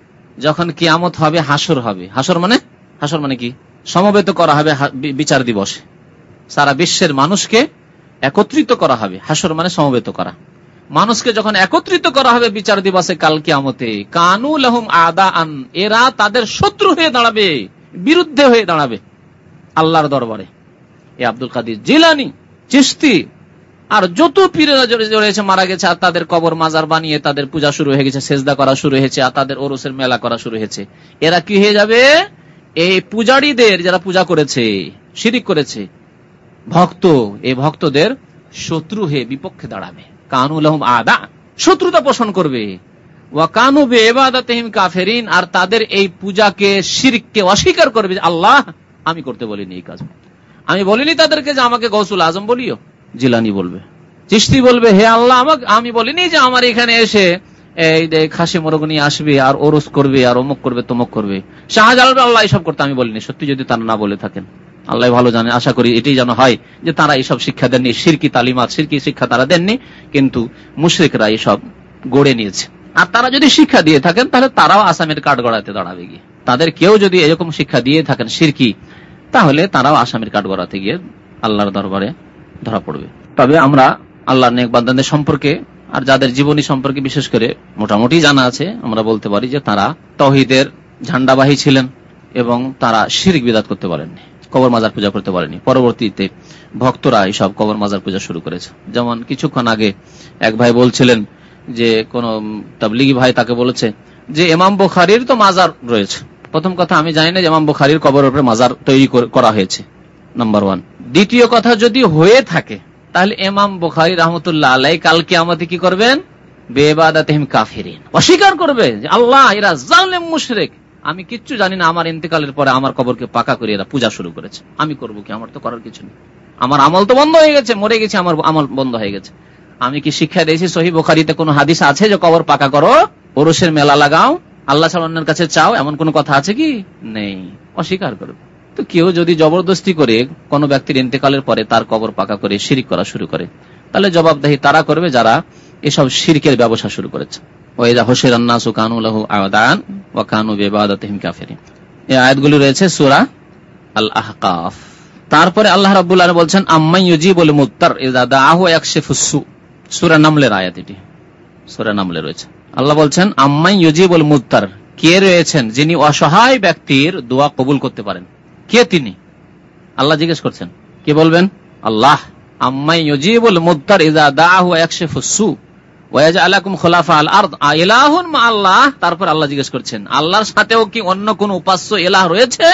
Speaker 1: যখন কিয়ামত হবে, হাসর হবে। হাসর মানে হাসর মানে কি? সমবেত করা হবে বিচার দিবসে, সারা বিশ্বের মানুষকে একত্রিত করা হবে। হাসর মানে সমবেত করা, মানুষকে যখন একত্রিত করা হবে বিচার দিবসে কাল কিয়ামতে, কানু লাহুম আদাআন, এরা তাদের শত্রু হয়ে দাঁড়াবে, বিরুদ্ধে হয়ে দাঁড়াবে আল্লাহর দরবারে। এ আব্দুল কাদের জিলানী, চিশতি আর যত পীরেরা জড়িয়েছে মারা গেছে, আর তাদের কবর মাজার বানিয়ে তাদের পূজা শুরু হয়ে গেছে, সেজদা করা শুরু হয়েছে, আর তাদের ওরসের মেলা করা শুরু হয়েছে। এরা কি হয়ে যাবে? এই পূজারীদের, যারা পূজা করেছে, শিরিক করেছে, ভক্ত, এই ভক্তদের শত্রু হয়ে বিপক্ষে দাঁড়াবে। কানু লাহুম আদা, শত্রুতা পোষণ করবে। ওয়া কানু বিইবাদাতিহিম কাফিরিন, আর তাদের এই পূজাকে, শিরককে অস্বীকার করবে। আল্লাহ, আমি করতে বলিনি এই কাজ, আমি বলিনি তাদেরকে যে আমাকে গৌসুল আজম বলিও। জিলানী বলবে, চিশতি বলবে, হে আল্লাহ, আমাকে, আমি বলিনি যে আমার এখানে এসে এই খাসি মোরগ নিয়ে আসবে আর ওরস করবে আর অমুক করবে তমুক করবে। শাহজালাল, আল্লাহ এইসব করতে আমি বলিনি। সত্যি যদি তারা না বলে থাকেন, আল্লাহ ভালো জানে, আশা করি এটাই যেন হয় যে তারা এইসব শিক্ষা দেননি, শিরকি তালিমাত, শিরকি শিক্ষা তারা দেননি, কিন্তু মুশরিকরা এইসব গড়ে নিয়েছে। আর তারা যদি শিক্ষা দিয়ে থাকেন, তাহলে তারাও আসামের কাঠ গড়াতে দাঁড়াবে গিয়ে। তাদের কেউ যদি এরকম শিক্ষা দিয়ে থাকেন শিরকি, তাহলে তারাও আসামের কাঠ গড়াতে গিয়ে আল্লাহর দরবারে ধরা পড়বে। তবে আমরা আল্লাহর নেক বান্দাদের সম্পর্কে আর যাদের জীবনী সম্পর্কে বিশেষ করে মোটামুটি জানা আছে, আমরা বলতে পারি যে তারা তাওহীদের ঝান্ডাবাহী ছিলেন এবং তারা শিরক বিদআত করতে পারেননি, কবর মাজার পূজা করতে পারেনি। পরবর্তীতে ভক্তরা এইসব কবর মাজার পূজা শুরু করেছে। যেমন কিছুক্ষণ আগে এক ভাই বলছিলেন যে কোন তাবলিগি ভাই তাকে বলেছে যে ইমাম বুখারীর তো মাজার রয়েছে। প্রথম কথা, আমি জানি না যে ইমাম বুখারীর কবরের উপরে মাজার তৈরি করা হয়েছে, নাম্বার ওয়ান। দ্বিতীয় কথা, যদি হয়ে থাকে তাহলে ইমাম বুখারী রাহমাতুল্লাহ আলাইহি কাল কিয়ামতে কি করবেন? বিইবাদাতিহিম কাফিরিন, অস্বীকার করবে যে আল্লাহ, এরা জালেম মুশরিক, আমি কিচ্ছু জানি না, আমার ইন্তেকালের পরে আমার কবরকে পাকা করে এরা পূজা শুরু করেছে, আমি করবো কি? আমার তো করার কিছু নেই, আমার আমল তো বন্ধ হয়ে গেছে, মরে গেছে, আমার আমল বন্ধ হয়ে গেছে। আমি কি শিক্ষা দিয়েছি সহিহ বুখারীতে কোন হাদিস আছে যে কবর পাকা করো, ওরসের মেলা লাগাও, আল্লাহ ছাড়া অন্যের কাছে চাও, এমন কোন কথা আছে কি? নেই, অস্বীকার করবে। তো কেউ যদি জবরদস্তি করে কোন ব্যক্তির ইন্তেকালের পরে তার কবর পাকা করে শিরক করা শুরু করে, তাহলে জবাবদাহি তারা করবে যারা এসব শিরকের ব্যবসা শুরু করেছে। ওয়াইদা হুশিরান নাসু কানু লাহু আদান ওয়া কানু বিইবাদাতিহিম কাফিরিন। এই আয়াতগুলো রয়েছে সূরা আল আহকাফ। তারপরে আল্লাহ রাব্বুল আলামিন বলছেন আম্মান ইউজিবুল মুত্তার ইযা দাআহু ইয়াকশিফুস সু, সূরা নামলের আয়াত এটি, সূরা নামলে রয়েছে। আল্লাহ বলছেন আম্মান ইউজিবুল মুত্তার, কে রয়েছেন যিনি অসহায় ব্যক্তির দোয়া কবুল করতে পারেন? কে তিনি? আল্লাহ জিজ্ঞেস করছেন। কে বলবেন? আল্লাহ। আম্মান ইউজিবুল মুত্তার ইযা দাআহু ইয়াকশিফুস সু ওয়া ইয়াজআলাকুম খুলাফা আল আরদ আইলাহুন মা আল্লাহ। তারপর আল্লাহ জিজ্ঞেস করছেন, আল্লাহর সাথেও কি অন্য কোন উপাস্য ইলাহ রয়েছে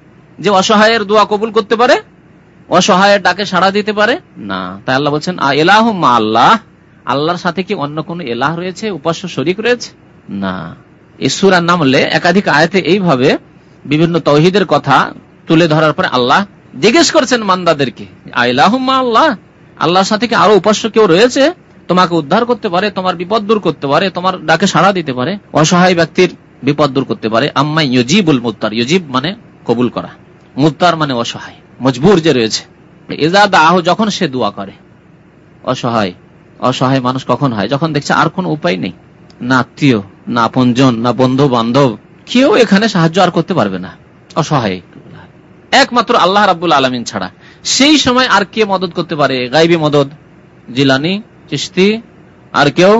Speaker 1: যে অসহায়ের দোয়া কবুল করতে পারে, অসহায়ের ডাকে সাড়া দিতে পারে? না। তাই আল্লাহ বলছেন ইলাহুম মা আল্লাহ, আল্লাহর সাথে কি অন্য কোন ইলাহ রয়েছে, উপাস্য শরীক রয়েছে? না। এই সূরা নামলে একাধিক আয়াতে এইভাবে বিভিন্ন তাওহীদের কথা তুলে ধরার পরে আল্লাহ জিজ্ঞেস করছেন বান্দাদেরকে, ইলাহুম মা আল্লাহ, আল্লাহর সাথে কি আরো উপাস্য কেউ রয়েছে তোমাকে উদ্ধার করতে পারে, তোমার বিপদ দূর করতে পারে, তোমার ডাকে সাড়া দিতে পারে, অসহায় ব্যক্তির বিপদ দূর করতে পারে? আম্মা ইউজিবুল মুত্তার, ইউজিব মানে কবুল করা, মুত্তার মানে অসহায়, মজবুর যে রয়েছে। ইযা দাআহু, যখন সে দোয়া করে। অসহায়, অসহায় মানুষ কখন হয়? যখন দেখছে আর কোন উপায় নেই, না আত্মীয়, না আপনজন, না বন্ধু বান্ধব, কেউ এখানে সাহায্য আর করতে পারবে না, অসহায় একমাত্র আল্লাহ রাব্বুল আলামিন ছাড়া। সেই সময় আর কে মদত করতে পারে? গায়বী মদত, জিলানী, চিশতি, আর কেউ?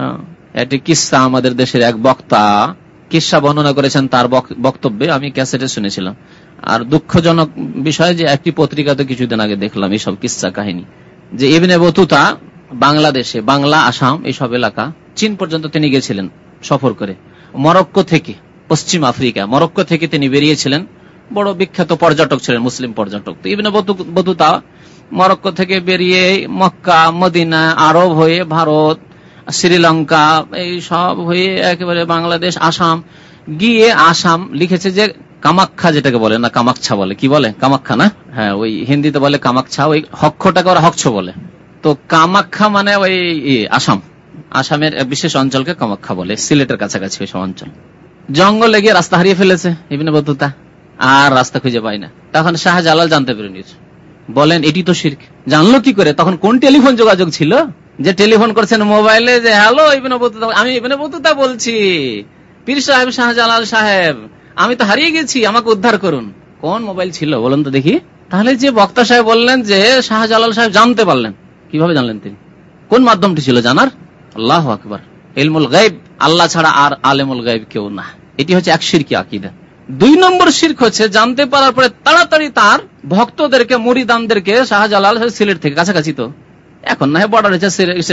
Speaker 1: এটি কিসসা, আমাদের দেশের এক বক্তা কিসসা বর্ণনা করেছেন তার বক্তব্যে, আমি ক্যাসেটে শুনেছিলাম। আর দুঃখজনক বিষয় যে একটি পত্রিকাতে কিছুদিন আগে দেখলাম এইসব কিসসা কাহিনী, যে ইবনে বতুতা বাংলাদেশে, বাংলা, আসাম এইসব এলাকা, চীন পর্যন্ত তিনি গেছিলেন সফর করে। মরক্কো থেকে, পশ্চিম আফ্রিকা, মরক্কো থেকে তিনি বেরিয়েছিলেন, বড় বিখ্যাত পর্যটক ছিলেন, মুসলিম পর্যটক। তো ইবনে বতুতা মরক্কো থেকে বেরিয়ে মক্কা, মদিনা, আরব হয়ে ভারত, শ্রীলঙ্কা, এই সব হয়ে একেবারে বাংলাদেশ, আসাম গিয়ে, আসাম লিখেছে যে কামাখ্যা, যেটাকে বলে না কামাখ্যা বলে, কি বলে? কামাখ্যা না? হ্যাঁ, ওই হিন্দিতে বলে কামাখ্যা, ওই হক্ষটাকে ওরা হক্ষ বলে। তো কামাখ্যা মানে ওই আসাম, আসামের বিশেষ অঞ্চলকে কামাখ্যা বলে, সিলেটের কাছাকাছি ওই সব অঞ্চল। জঙ্গলে গিয়ে রাস্তা হারিয়ে ফেলেছে ইবনে বতুতা, আর রাস্তা খুঁজে পায় না। তখন শাহজালাল জানতে পেরে নিয়েছে, বলেন এটি তো শিরক। জানলো কি করে? তখন কোন টেলিফোন যোগাযোগ ছিল যে টেলিফোন করছেন মোবাইলে, যে হ্যালো ইবনে বতুতা, আমি ইবনে বতুতা বলছি, পীর সাহেব শাহজালাল সাহেব, আমি তো হারিয়ে গেছি, আমাকে উদ্ধার করুন। কোন মোবাইল ছিল বলুন তো দেখি। তাহলে যে বক্তা সাহেব বললেন যে শাহজালাল সাহেব জানতে পারলেন, কিভাবে জানলেন তিনি? কোন মাধ্যমটি ছিল জানার? আল্লাহু আকবার। ইলমুল গায়ব, আল্লাহ ছাড়া আর আলেমুল গায়ব কেউ না। এটি হচ্ছে এক শিরকি আকীদা। দুই নম্বর শিরক হচ্ছে জানতে পারার পরে তাড়াতাড়ি তার ভক্তদেরকে, মুরিদানদেরকে, শাহজালাল সিলেট থেকে কাছাকাছি, তো এখন না বর্ডার হয়েছে,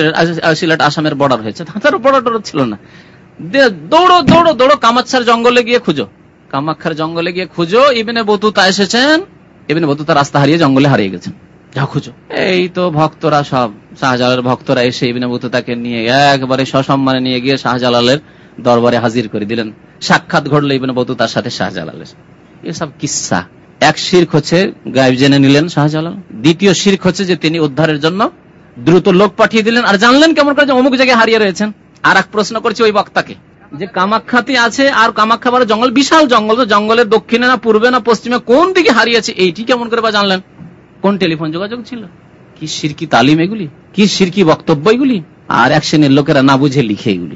Speaker 1: সিলেট আসামের বর্ডার হয়েছে, তার বর্ডার ছিল না, দৌড়ো দৌড়ো দৌড়ো কামাচ্ছার জঙ্গলে গিয়ে খুঁজো, কামাখ্যার জঙ্গলে গিয়ে খুঁজো, ইবনে বতুতা এসেছেন, ইবনে বতুতা রাস্তা হারিয়ে জঙ্গলে হারিয়ে গেছেন, যাও খুঁজো। এই তো ভক্তরা, সব শাহজালালের ভক্তরা এসে ইবনে বতুতাকে নিয়ে একবারে সসম্মানে নিয়ে গিয়ে শাহজালালের দরবারে হাজির করে দিলেন। সাক্ষাৎ ঘটলো ইবনে বতুতার সাথে শাহজালালের। এসব কিসসা। এক শিরক হচ্ছে গায়েব জেনে নিলেন শাহজালাল। দ্বিতীয় শিরক হচ্ছে যে তিনি উদ্ধারের জন্য দ্রুত লোক পাঠিয়ে দিলেন। আর জানলেন কেমন করে যে অমুক জায়গায় হারিয়ে রয়েছেন? আর এক প্রশ্ন করছে ওই বক্তাকে, যে কামাখ্যাতে আছে, আর কামাখ্যা বড় জঙ্গল, বিশাল জঙ্গল, তো জঙ্গলের দক্ষিণে না পূর্বে না পশ্চিমে কোন দিকে হারিয়েছে, এইটি কেমন করে বা জানলেন? কোন টেলিফোন যোগাযোগ ছিল? কি শিরকি তালিম এগুলি, কি শিরকি বক্তব্য এগুলি। আর এক শ্রেণীর লোকেরা না বুঝে লিখে এগুলি,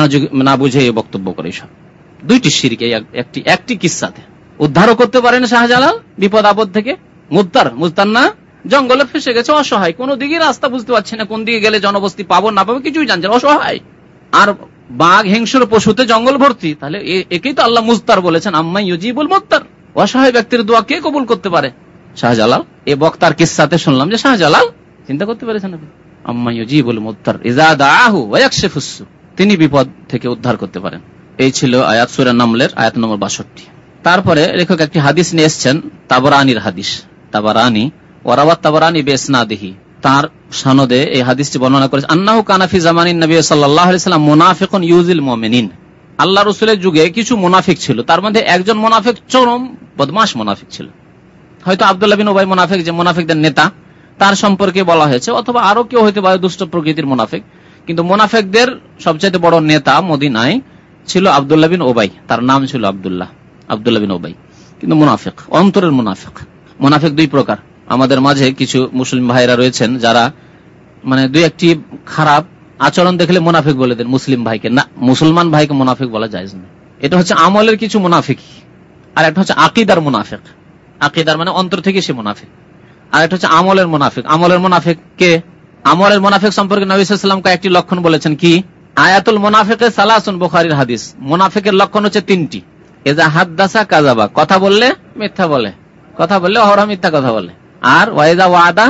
Speaker 1: না বুঝে এই বক্তব্য করে। সব দুইটি শিরক একটি একটি কিস্সাতে। উদ্ধারও করতে পারেন শাহজালাল বিপদ আপদ থেকে, মুদ্দার মুস্তার না, জঙ্গলে ফেসে গেছে, অসহায়, কোন দিকে রাস্তা বুঝতে পারছে না, কোন দিকে গেলে জনবস্তি পাবো না পাবো কিছুই জানছে, অসহায়। আর বাঘ হিংস্র পশুতে জঙ্গল ভর্তি, তাহলে একেই তো আল্লাহ মুস্তার বলেছেন, আম্মা ইউজিবুল মুত্তার, অসহায় ব্যক্তির দোয়া কে কবুল করতে পারে? শাহজালাল। এই বক্তার কিস্সাতে শুনলাম যে শাহজালাল চিন্তা করতে পেরেছেন, আম্মা ইউজিবুল মুত্তার ইযা দাআহু ওয়া ইয়াকশিফুস সু, তিনি বিপদ থেকে উদ্ধার করতে পারেন। এই ছিল আয়াত সূরা নামলের আয়াত নম্বর বাষট্টি। তারপরে লেখক একটি হাদিস নিয়ে এসেছেন, তাবরানির হাদিস। তাবরানি ওয়ারাওয়াত তাবরানি বিইসনাদিহি, তার সনদে এই হাদিসটি বর্ণনা করেছে, আন্নাহু কানা ফি জামানিন নবী সাল্লাল্লাহু আলাইহি ওয়াসাল্লাম মুনাফিকুন ইউজিল মুমিনিন। আল্লাহ রাসূলের যুগে কিছু মুনাফিক ছিল, তার মধ্যে একজন মুনাফিক চরম বদমাশ মুনাফিক ছিল। হয়তো আব্দুল্লাহ বিন উবাই মুনাফিক, যে মুনাফিকদের নেতা, তার সম্পর্কে বলা হয়েছে, অথবা আরো কেউ হতে পারে দুষ্ট প্রকৃতির মুনাফিক। কিন্তু মুনাফিকদের সবচেয়ে বড় নেতা মদিনায় ছিল আব্দুল্লাহ বিন উবাই, তার নাম ছিল আব্দুল্লাহ আব্দুল্লাহ বিন উবাই। কিন্তু মুনাফিক, অন্তরের মুনাফিক। মুনাফিক দুই প্রকার। আমাদের মাঝে কিছু মুসলিম ভাইরা রয়েছেন যারা মানে দুই একটি খারাপ আচরণ দেখলে মুনাফিক বলে দেন মুসলিম ভাইকে। না, মুসলমান ভাইকে মুনাফিক বলা যায় না। এটা হচ্ছে আমলের কিছু মুনাফিক, আর একটা হচ্ছে আকীদার মুনাফিক। আকীদার মানে অন্তর থেকে সে মুনাফিক। আর একটা হচ্ছে আমলের মুনাফিক। আমলের মুনাফিক কে? আমলের মুনাফিক সম্পর্কে নবী সাল্লাল্লাহু আলাইহি ওয়াসাল্লাম কয়েকটি লক্ষণ বলেছেন। কি? আয়াতুল মুনাফিকে সালাসুন, বুখারীর হাদিস। মুনাফিকের লক্ষণ হচ্ছে তিনটি। ইযা হাদ্দাসা কাযাবা, কথা বললে মিথ্যা বলে, কথা বললে অহরহ মিথ্যা কথা বলে। আর ওয়াইদা ওয়াদা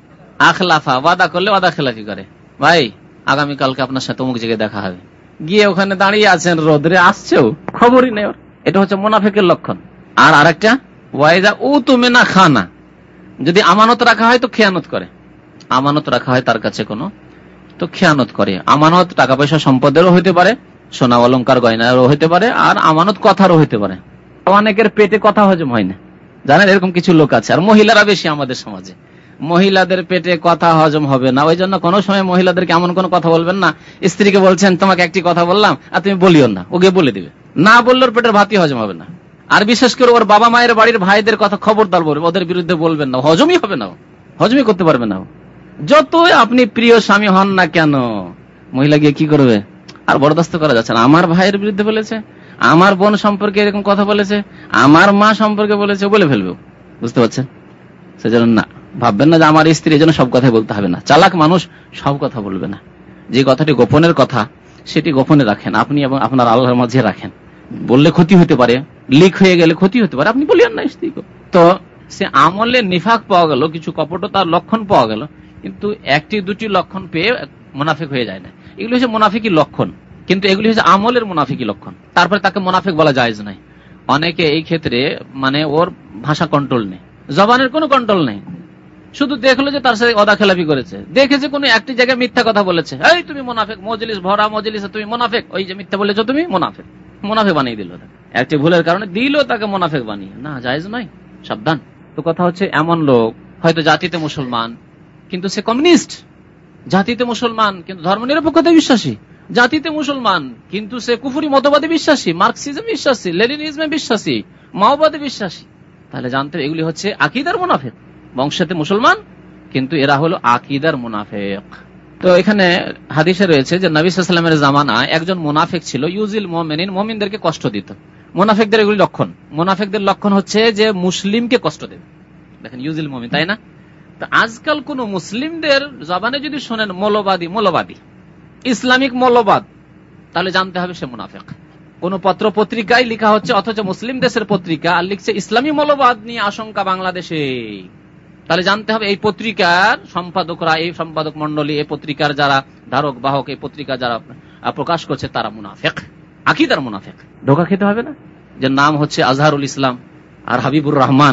Speaker 1: আখলাফা, ওয়াদা করলে ওয়াদা খেলাফি করে। ভাই আগামী কালকে আপনার সাথে অমুক জায়গায় দেখা হবে, গিয়ে ওখানে দাঁড়িয়ে আছেন, রোদরে আসছেও, খবরই নেই। এটা হচ্ছে মুনাফিকের লক্ষণ। আর আরেকটা ওয়াইদা উতুমিনা খানা, যদি আমানত রাখা হয় তো খেয়ানত করে। আমানত রাখা হয় তার কাছে কোনো, তো খেয়ানত করে। আমানত টাকা পয়সা সম্পদেরও হইতে পারে, সোনা অলংকার গয়নারও হইতে পারে, আর আমানত কথারও হইতে পারে। অনেকের পেটে কথা হজম হয় না, জানেন, এরকম কিছু লোক আছে। আর মহিলারা বেশি আমাদের সমাজে, মহিলাদের পেটে কথা হজম হবে না। ওই জন্য কোনো সময় মহিলাদেরকে এমন কোন কথা বলবেন না, স্ত্রীকে বলছেন তোমাকে একটি কথা বললাম আর তুমি বলিও না, ওকে বলে দিবে, না বললে ওর পেটের ভাতই হজম হবে না। আর বিশেষ করে ওর বাবা মায়ের বাড়ির ভাইদের কথা খবরদার বলবেন, ওদের বিরুদ্ধে বলবেন না, হজমই হবে না, হজমই করতে পারবে না। যতই আপনি প্রিয় স্বামী হন না কেন, মহিলা গিয়ে কি করবে? আর বরদাস্ত করা যাচ্ছে না। আমার ভাইয়ের বিরুদ্ধে বলেছে, আমার বোন সম্পর্কে এরকম কথা বলেছে, আমার মা সম্পর্কে বলেছে, বলে ফেলবে, বুঝতে পারছেন? সেজন্য না ভাববেন না যে আমার স্ত্রী, এই জন্য সব কথাই বলতে হবে না। চালাক মানুষ সব কথা বলবে না। যে কথাটি গোপনের কথা সেটি গোপনে রাখেন আপনি, এবং আপনার আল্লাহর মাঝে রাখেন। বললে ক্ষতি হতে পারে, লিক হয়ে গেলে ক্ষতি হতে পারে, আপনি বলিয়েন না স্ত্রীকে। তো সে আমলে নিফাক পাওয়া গেল, কিছু কপটতার লক্ষণ পাওয়া গেল, কিন্তু একটি দুটি লক্ষণ পেয়ে মুনাফিক হয়ে যায় না। এগুলি হচ্ছে মুনাফিকি লক্ষণ, কিন্তু এগুলি হচ্ছে আমলের মুনাফিকি লক্ষণ। তারপরে তাকে মুনাফিক বলা জায়েজ নাই। অনেকে এই ক্ষেত্রে মানে ওর ভাষা কন্ট্রোল নেই, জবানের কোনো কন্ট্রোল নেই, শুধু দেখলো যে তার সাথে অদা খেলাপি করেছে, দেখেছে কোনো একটি জায়গায় মিথ্যা কথা বলেছে, এই তুমি মুনাফিক, মজলিস ভরা মজলিসে তুমি মুনাফিক, ওই যে মিথ্যা বলেছো তুমি মুনাফিক, মুনাফিক বানিয়ে দিল। একটি ভুলের কারণে দিল তাকে মুনাফিক বানিয়ে, না জায়েজ নয়, সাবধান। তো কথা হচ্ছে এমন লোক হয়তো জাতিতে মুসলমান কিন্তু সে কমিউনিস্ট, জাতিতে মুসলমান কিন্তু ধর্ম নিরপেক্ষতায় বিশ্বাসী, জাতিতে মুসলমান কিন্তু সে কুফরি মতবাদে বিশ্বাসী, মার্কসিজম বিশ্বাসী, লেনিনিজমে বিশ্বাসী, মাওবাদে বিশ্বাসী। তাহলে জানতে হবে এগুলি হচ্ছে আকীদার মুনাফিক। বংশেতে মুসলমান কিন্তু এরা হলো আকীদার মুনাফিক। তো এখানে হাদিসে রয়েছে যে নবী সাল্লাল্লাহু আলাইহি ওয়াসাল্লামের জামানায় একজন মুনাফিক ছিল, ইউজিল মুমিনিন, মুমিনদেরকে কষ্ট দিত। মুনাফিকদের এগুলি লক্ষণ। মুনাফিকদের লক্ষণ হচ্ছে যে মুসলিমকে কষ্ট দেবে। দেখেন ইউজিল মুমিন, তাই না? তো আজকাল কোন মুসলিমদের জবানে যদি শোনেন মৌলবাদী মৌলবাদী ইসলামিক মৌলবাদ, তাহলে জানতে হবে সে মুনাফিক। কোন পত্র পত্রিকায় লেখা হচ্ছে, অথচ মুসলিম দেশের পত্রিকা, আর লিখছে ইসলামী মৌলবাদ নিয়ে আশঙ্কা বাংলাদেশে, তাহলে জানতে হবে এই পত্রিকার সম্পাদকরা, এই সম্পাদক মন্ডলী, এই পত্রিকার যারা ধারক বাহক, এই পত্রিকা যারা প্রকাশ করছে তারা মুনাফিক, আকীদার মুনাফিক। ধোঁকা খেতে হবে না যে নাম হচ্ছে আজহারুল ইসলাম আর হাবিবুর রহমান,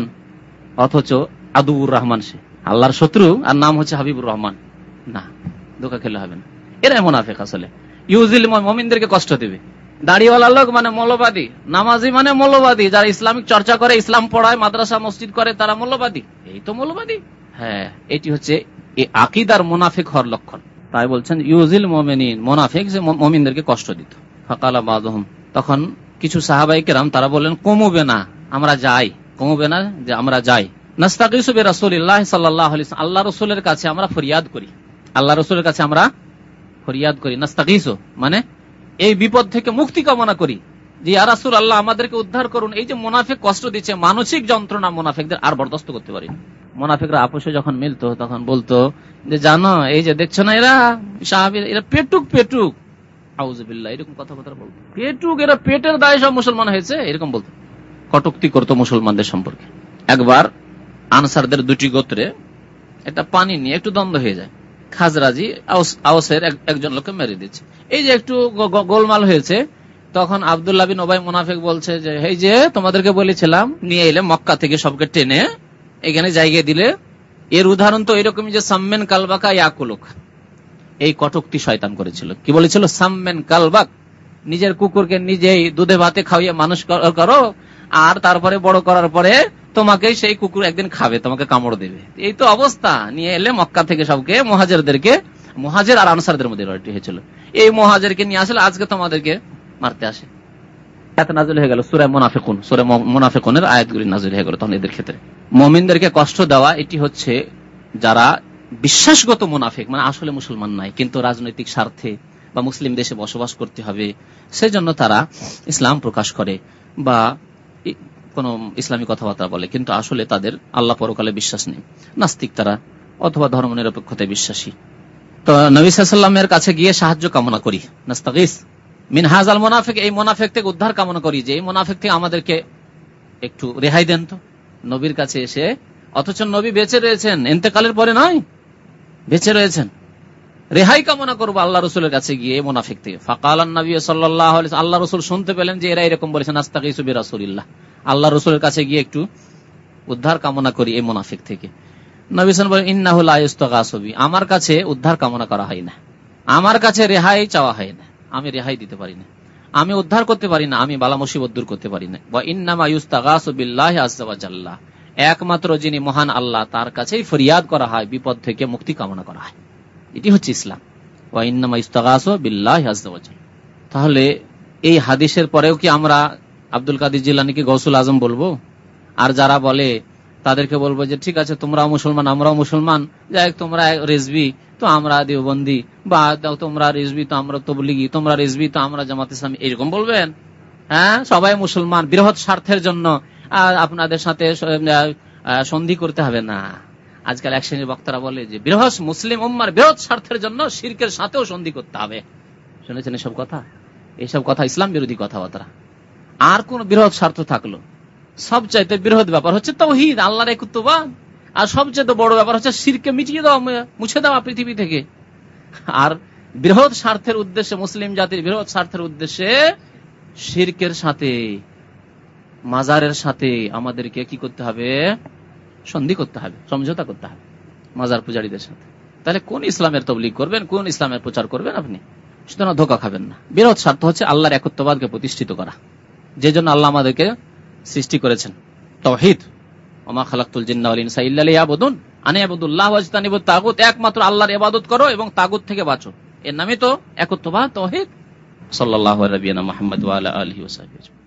Speaker 1: অথচ আদুবুর রহমান, সে আল্লাহর শত্রু, আর নাম হচ্ছে হাবিবুর রহমান। না, ধোঁকা খেলে হবে না। এরাই মুনাফিক। আসলে ইউজিল মুমিনদেরকে কষ্ট দেবে। দাড়িওয়ালা লোক মানে মৌলবাদী, নামাজি মানে মৌলবাদী, যারা ইসলামিক চর্চা করে, ইসলাম পড়ায়, মাদ্রাসা মসজিদ করে, তারা মৌলবাদী। এই তো মৌলবাদী। হ্যাঁ, এটি হচ্ছে এই আকীদার মুনাফিক হওয়ার লক্ষণ। তাই বলছেন ইউজিল মুমিনিন, মুনাফিক যে মুমিনদেরকে কষ্ট দিত। ফাকালা বাযুহুম, তখন কিছু সাহাবায়ে কেরাম তারা বললেন কমবে না, আমরা যাই, কমবে না যে আমরা যাই। নাস্তাগীসু বিরাসূলিল্লাহ সাল্লাল্লাহু আলাইহি ওয়াসাল্লাম, আল্লাহ রাসূলের কাছে আমরা ফরিয়াদ করি, আল্লাহ রাসূলের কাছে আমরা ফরিয়াদ করি। নাস্তাগীসু মানে এই বিপদ থেকে মুক্তি কামনা করি, যে ইয়া রাসূলুল্লাহ আমাদেরকে উদ্ধার করুন। এই যে মুনাফিক কষ্ট দিচ্ছে, মানসিক যন্ত্রণা মুনাফিকদের আর বরদাস্ত করতে পারি না। মুনাফিকরা আপোষে যখন মিলতো তখন বলতো যে জানো, এই যে দেখছো না এরা সাহাবী, এরা পেটুক পেটুক, আউযুবিল্লাহ, এরকম কথাবার্তা বলতো। পেটুক, এরা পেটের দায়ে সব মুসলমান হয়েছে, এরকম বলতো, কটূক্তি করতো মুসলমানদের সম্পর্কে। একবার আনসারদের দুটি গোত্রে একটা পানি নিয়ে একটু দ্বন্দ্ব হয়ে যায়। খাজরাজি আওসের একজন লোককে মেরে দিচ্ছে। এই যে একটু গোলমাল হয়েছে, তখন আব্দুল্লাহ বিন উবাই মুনাফিক বলছে যে এই যে তোমাদেরকে বলেছিলাম নিয়ে এলে মক্কা থেকে সবকে টেনে এখানে জায়গা দিলে, এর উদাহরণ তো এরকম যে সাম্মেন কালবাকা ইয়াকুলুক, এই কটূক্তি শয়তান করেছিল। কি বলেছিল? সাম্মেন কালবাক, নিজের কুকুরকে নিজেই দুধে ভাতে খাওয়িয়ে মানুষ করো, আর তারপরে বড় করার পরে তোমাকে সেই কুকুর একদিন খাবে, তোমাকে কামড় দেবে। এই তো অবস্থা। নিয়ে এলে মক্কা থেকে সবকে, মুহাজিরদেরকে, মুহাজির আর আনসারদের মধ্যে লড়াই হয়েছিল, এই মুহাজিরকে নিয়ে আসলে আজকে তোমাদেরকে মারতে আসে। এত নাযিল হয়ে গেল সূরা মুনাফিকুন, সূরা মুনাফিকুনের আয়াতগুলি নাযিল হয়ে গেল তখন এদের ক্ষেত্রে। মুমিনদেরকে কষ্ট দেওয়া, এটি হচ্ছে যারা বিশ্বাসগত মুনাফিক, মানে আসলে মুসলমান নাই, কিন্তু রাজনৈতিক স্বার্থে বা মুসলিম দেশে বসবাস করতে হবে সেজন্য তারা ইসলাম প্রকাশ করে বা কোন ইসলামী কথাবার্তা বলে, কিন্তু আসলে তাদের আল্লাহ পরকালে বিশ্বাস নেই, নাস্তিক তারা, অথবা ধর্ম নিরপেক্ষতায় বিশ্বাসী। তো নবী সাল্লাল্লাহু আলাইহি ওয়াসাল্লামের কাছে গিয়ে সাহায্য কামনা করি, নাস্তাগীস মিন হাযাল মুনাফিক, এই মুনাফিক থেকে উদ্ধার কামনা করি, যে এই মুনাফিক থেকে আমাদেরকে একটু রেহাই দেন। তো নবীর কাছে এসে, অথচ নবী বেঁচে রয়েছেন, ইন্তেকালের পরে নয়, বেঁচে রয়েছেন, রেহাই কামনা করবো আল্লাহ রসুলের কাছে গিয়ে মুনাফিক থেকে। ফাকালান নবী সাল্লাল্লাহু আলাইহি ওয়াসাল্লাম, আল্লাহ রসুল শুনতে পেলেন যে এরা এরকম বলেছেন, নাস্তাগীসু বিরাসূলিল্লাহ, আল্লাহ রসুলের কাছে গিয়ে একটু উদ্ধার কামনা করি এই মুনাফিক থেকে। নবী সাল্লাল্লাহু আলাইহি ওয়াসাল্লাম বলেন, ইন্নাহু লা ইস্তাগাসু বি, আমার কাছে উদ্ধার কামনা করা হয় না, আমার কাছে রেহাই চাওয়া হয় না, আমি রেহাই দিতে পারি না, আমি উদ্ধার করতে পারি না, আমি বালা মুসিবত দূর করতে পারি না। ওয়া ইন্নামা ইস্তাগাসু বিল্লাহি আযজা ওয়া জাল্লা, একমাত্র যিনি মহান আল্লাহ তার কাছেই ফরিয়াদ করা হয়, বিপদ থেকে মুক্তি কামনা করা হয়, এটি হচ্ছে ইসলাম। ওয়া ইন্নামা ইস্তাগাসু বিল্লাহি আযজা ওয়া জাল্লা। তাহলে এই হাদিসের পরেও কি আমরা আব্দুল কাদের জিলানীকে গৌসুল আজম বলবো? আর যারা বলে তাদেরকে বলবো যে ঠিক আছে, তোমরাও মুসলমান আমরাও মুসলমান, যাই তোমরা রিজভী তো আমরা দেওবন্দি, বা তোমরা রিজভী তো আমরা তবলিগী, তোমরা রিজভী তো আমরা জামাত ইসলামী, এরকম বলবেন? হ্যাঁ, সবাই মুসলমান, বৃহৎ স্বার্থের জন্য আপনাদের সাথে সন্ধি করতে হবে না। আজকাল এক শ্রেণীর বক্তারা বলে যে বৃহৎ মুসলিম উম্মার বৃহৎ স্বার্থের জন্য শিরকের সাথেও সন্ধি করতে হবে। শুনেছেন এসব কথা? এইসব কথা ইসলাম বিরোধী কথাবার্তা। আর কোন বৃহৎ স্বার্থ থাকলো? সবচাইতে বৃহৎ ব্যাপার হচ্ছে তাওহীদ, আল্লাহর একত্ববাদ, আর সবচেয়ে বড় ব্যাপার হচ্ছে শিরকে মিটিয়ে দেওয়া, মুছে দেওয়া পৃথিবী থেকে। আর বৃহৎ স্বার্থের উদ্দেশ্যে, মুসলিম জাতির বৃহৎ স্বার্থের উদ্দেশ্যে শিরকের সাথে, মাজারের সাথে আমাদেরকে কি করতে হবে? সন্ধি করতে হবে, সমঝোতা করতে হবে মাজার পূজারীদের সাথে। তাহলে কোন ইসলামের তবলিগ করবেন, কোন ইসলামের প্রচার করবেন আপনি? সুতরাং ধোঁকা খাবেন না। বৃহৎ স্বার্থ হচ্ছে আল্লাহর একত্ববাদকে প্রতিষ্ঠিত করা, যে জন্য আল্লাহ আমাদেরকে সৃষ্টি করেছেন, তাওহীদ। ওমা খালাকতুল জিন্না ওয়াল ইনসা ইল্লা লিয়াবুদুন, আনে আবুদুল্লাহ ওয়াজতানিবুত তাগুত, একমাত্র আল্লাহর ইবাদত করো এবং তাগুত থেকে বাঁচো। এর নামে তো একত্ববাদ, তাওহীদ। সাল্লাল্লাহু আলা নবিয়িনা মুহাম্মদ ওয়া আলা আলিহি ওয়া সাহবিহি।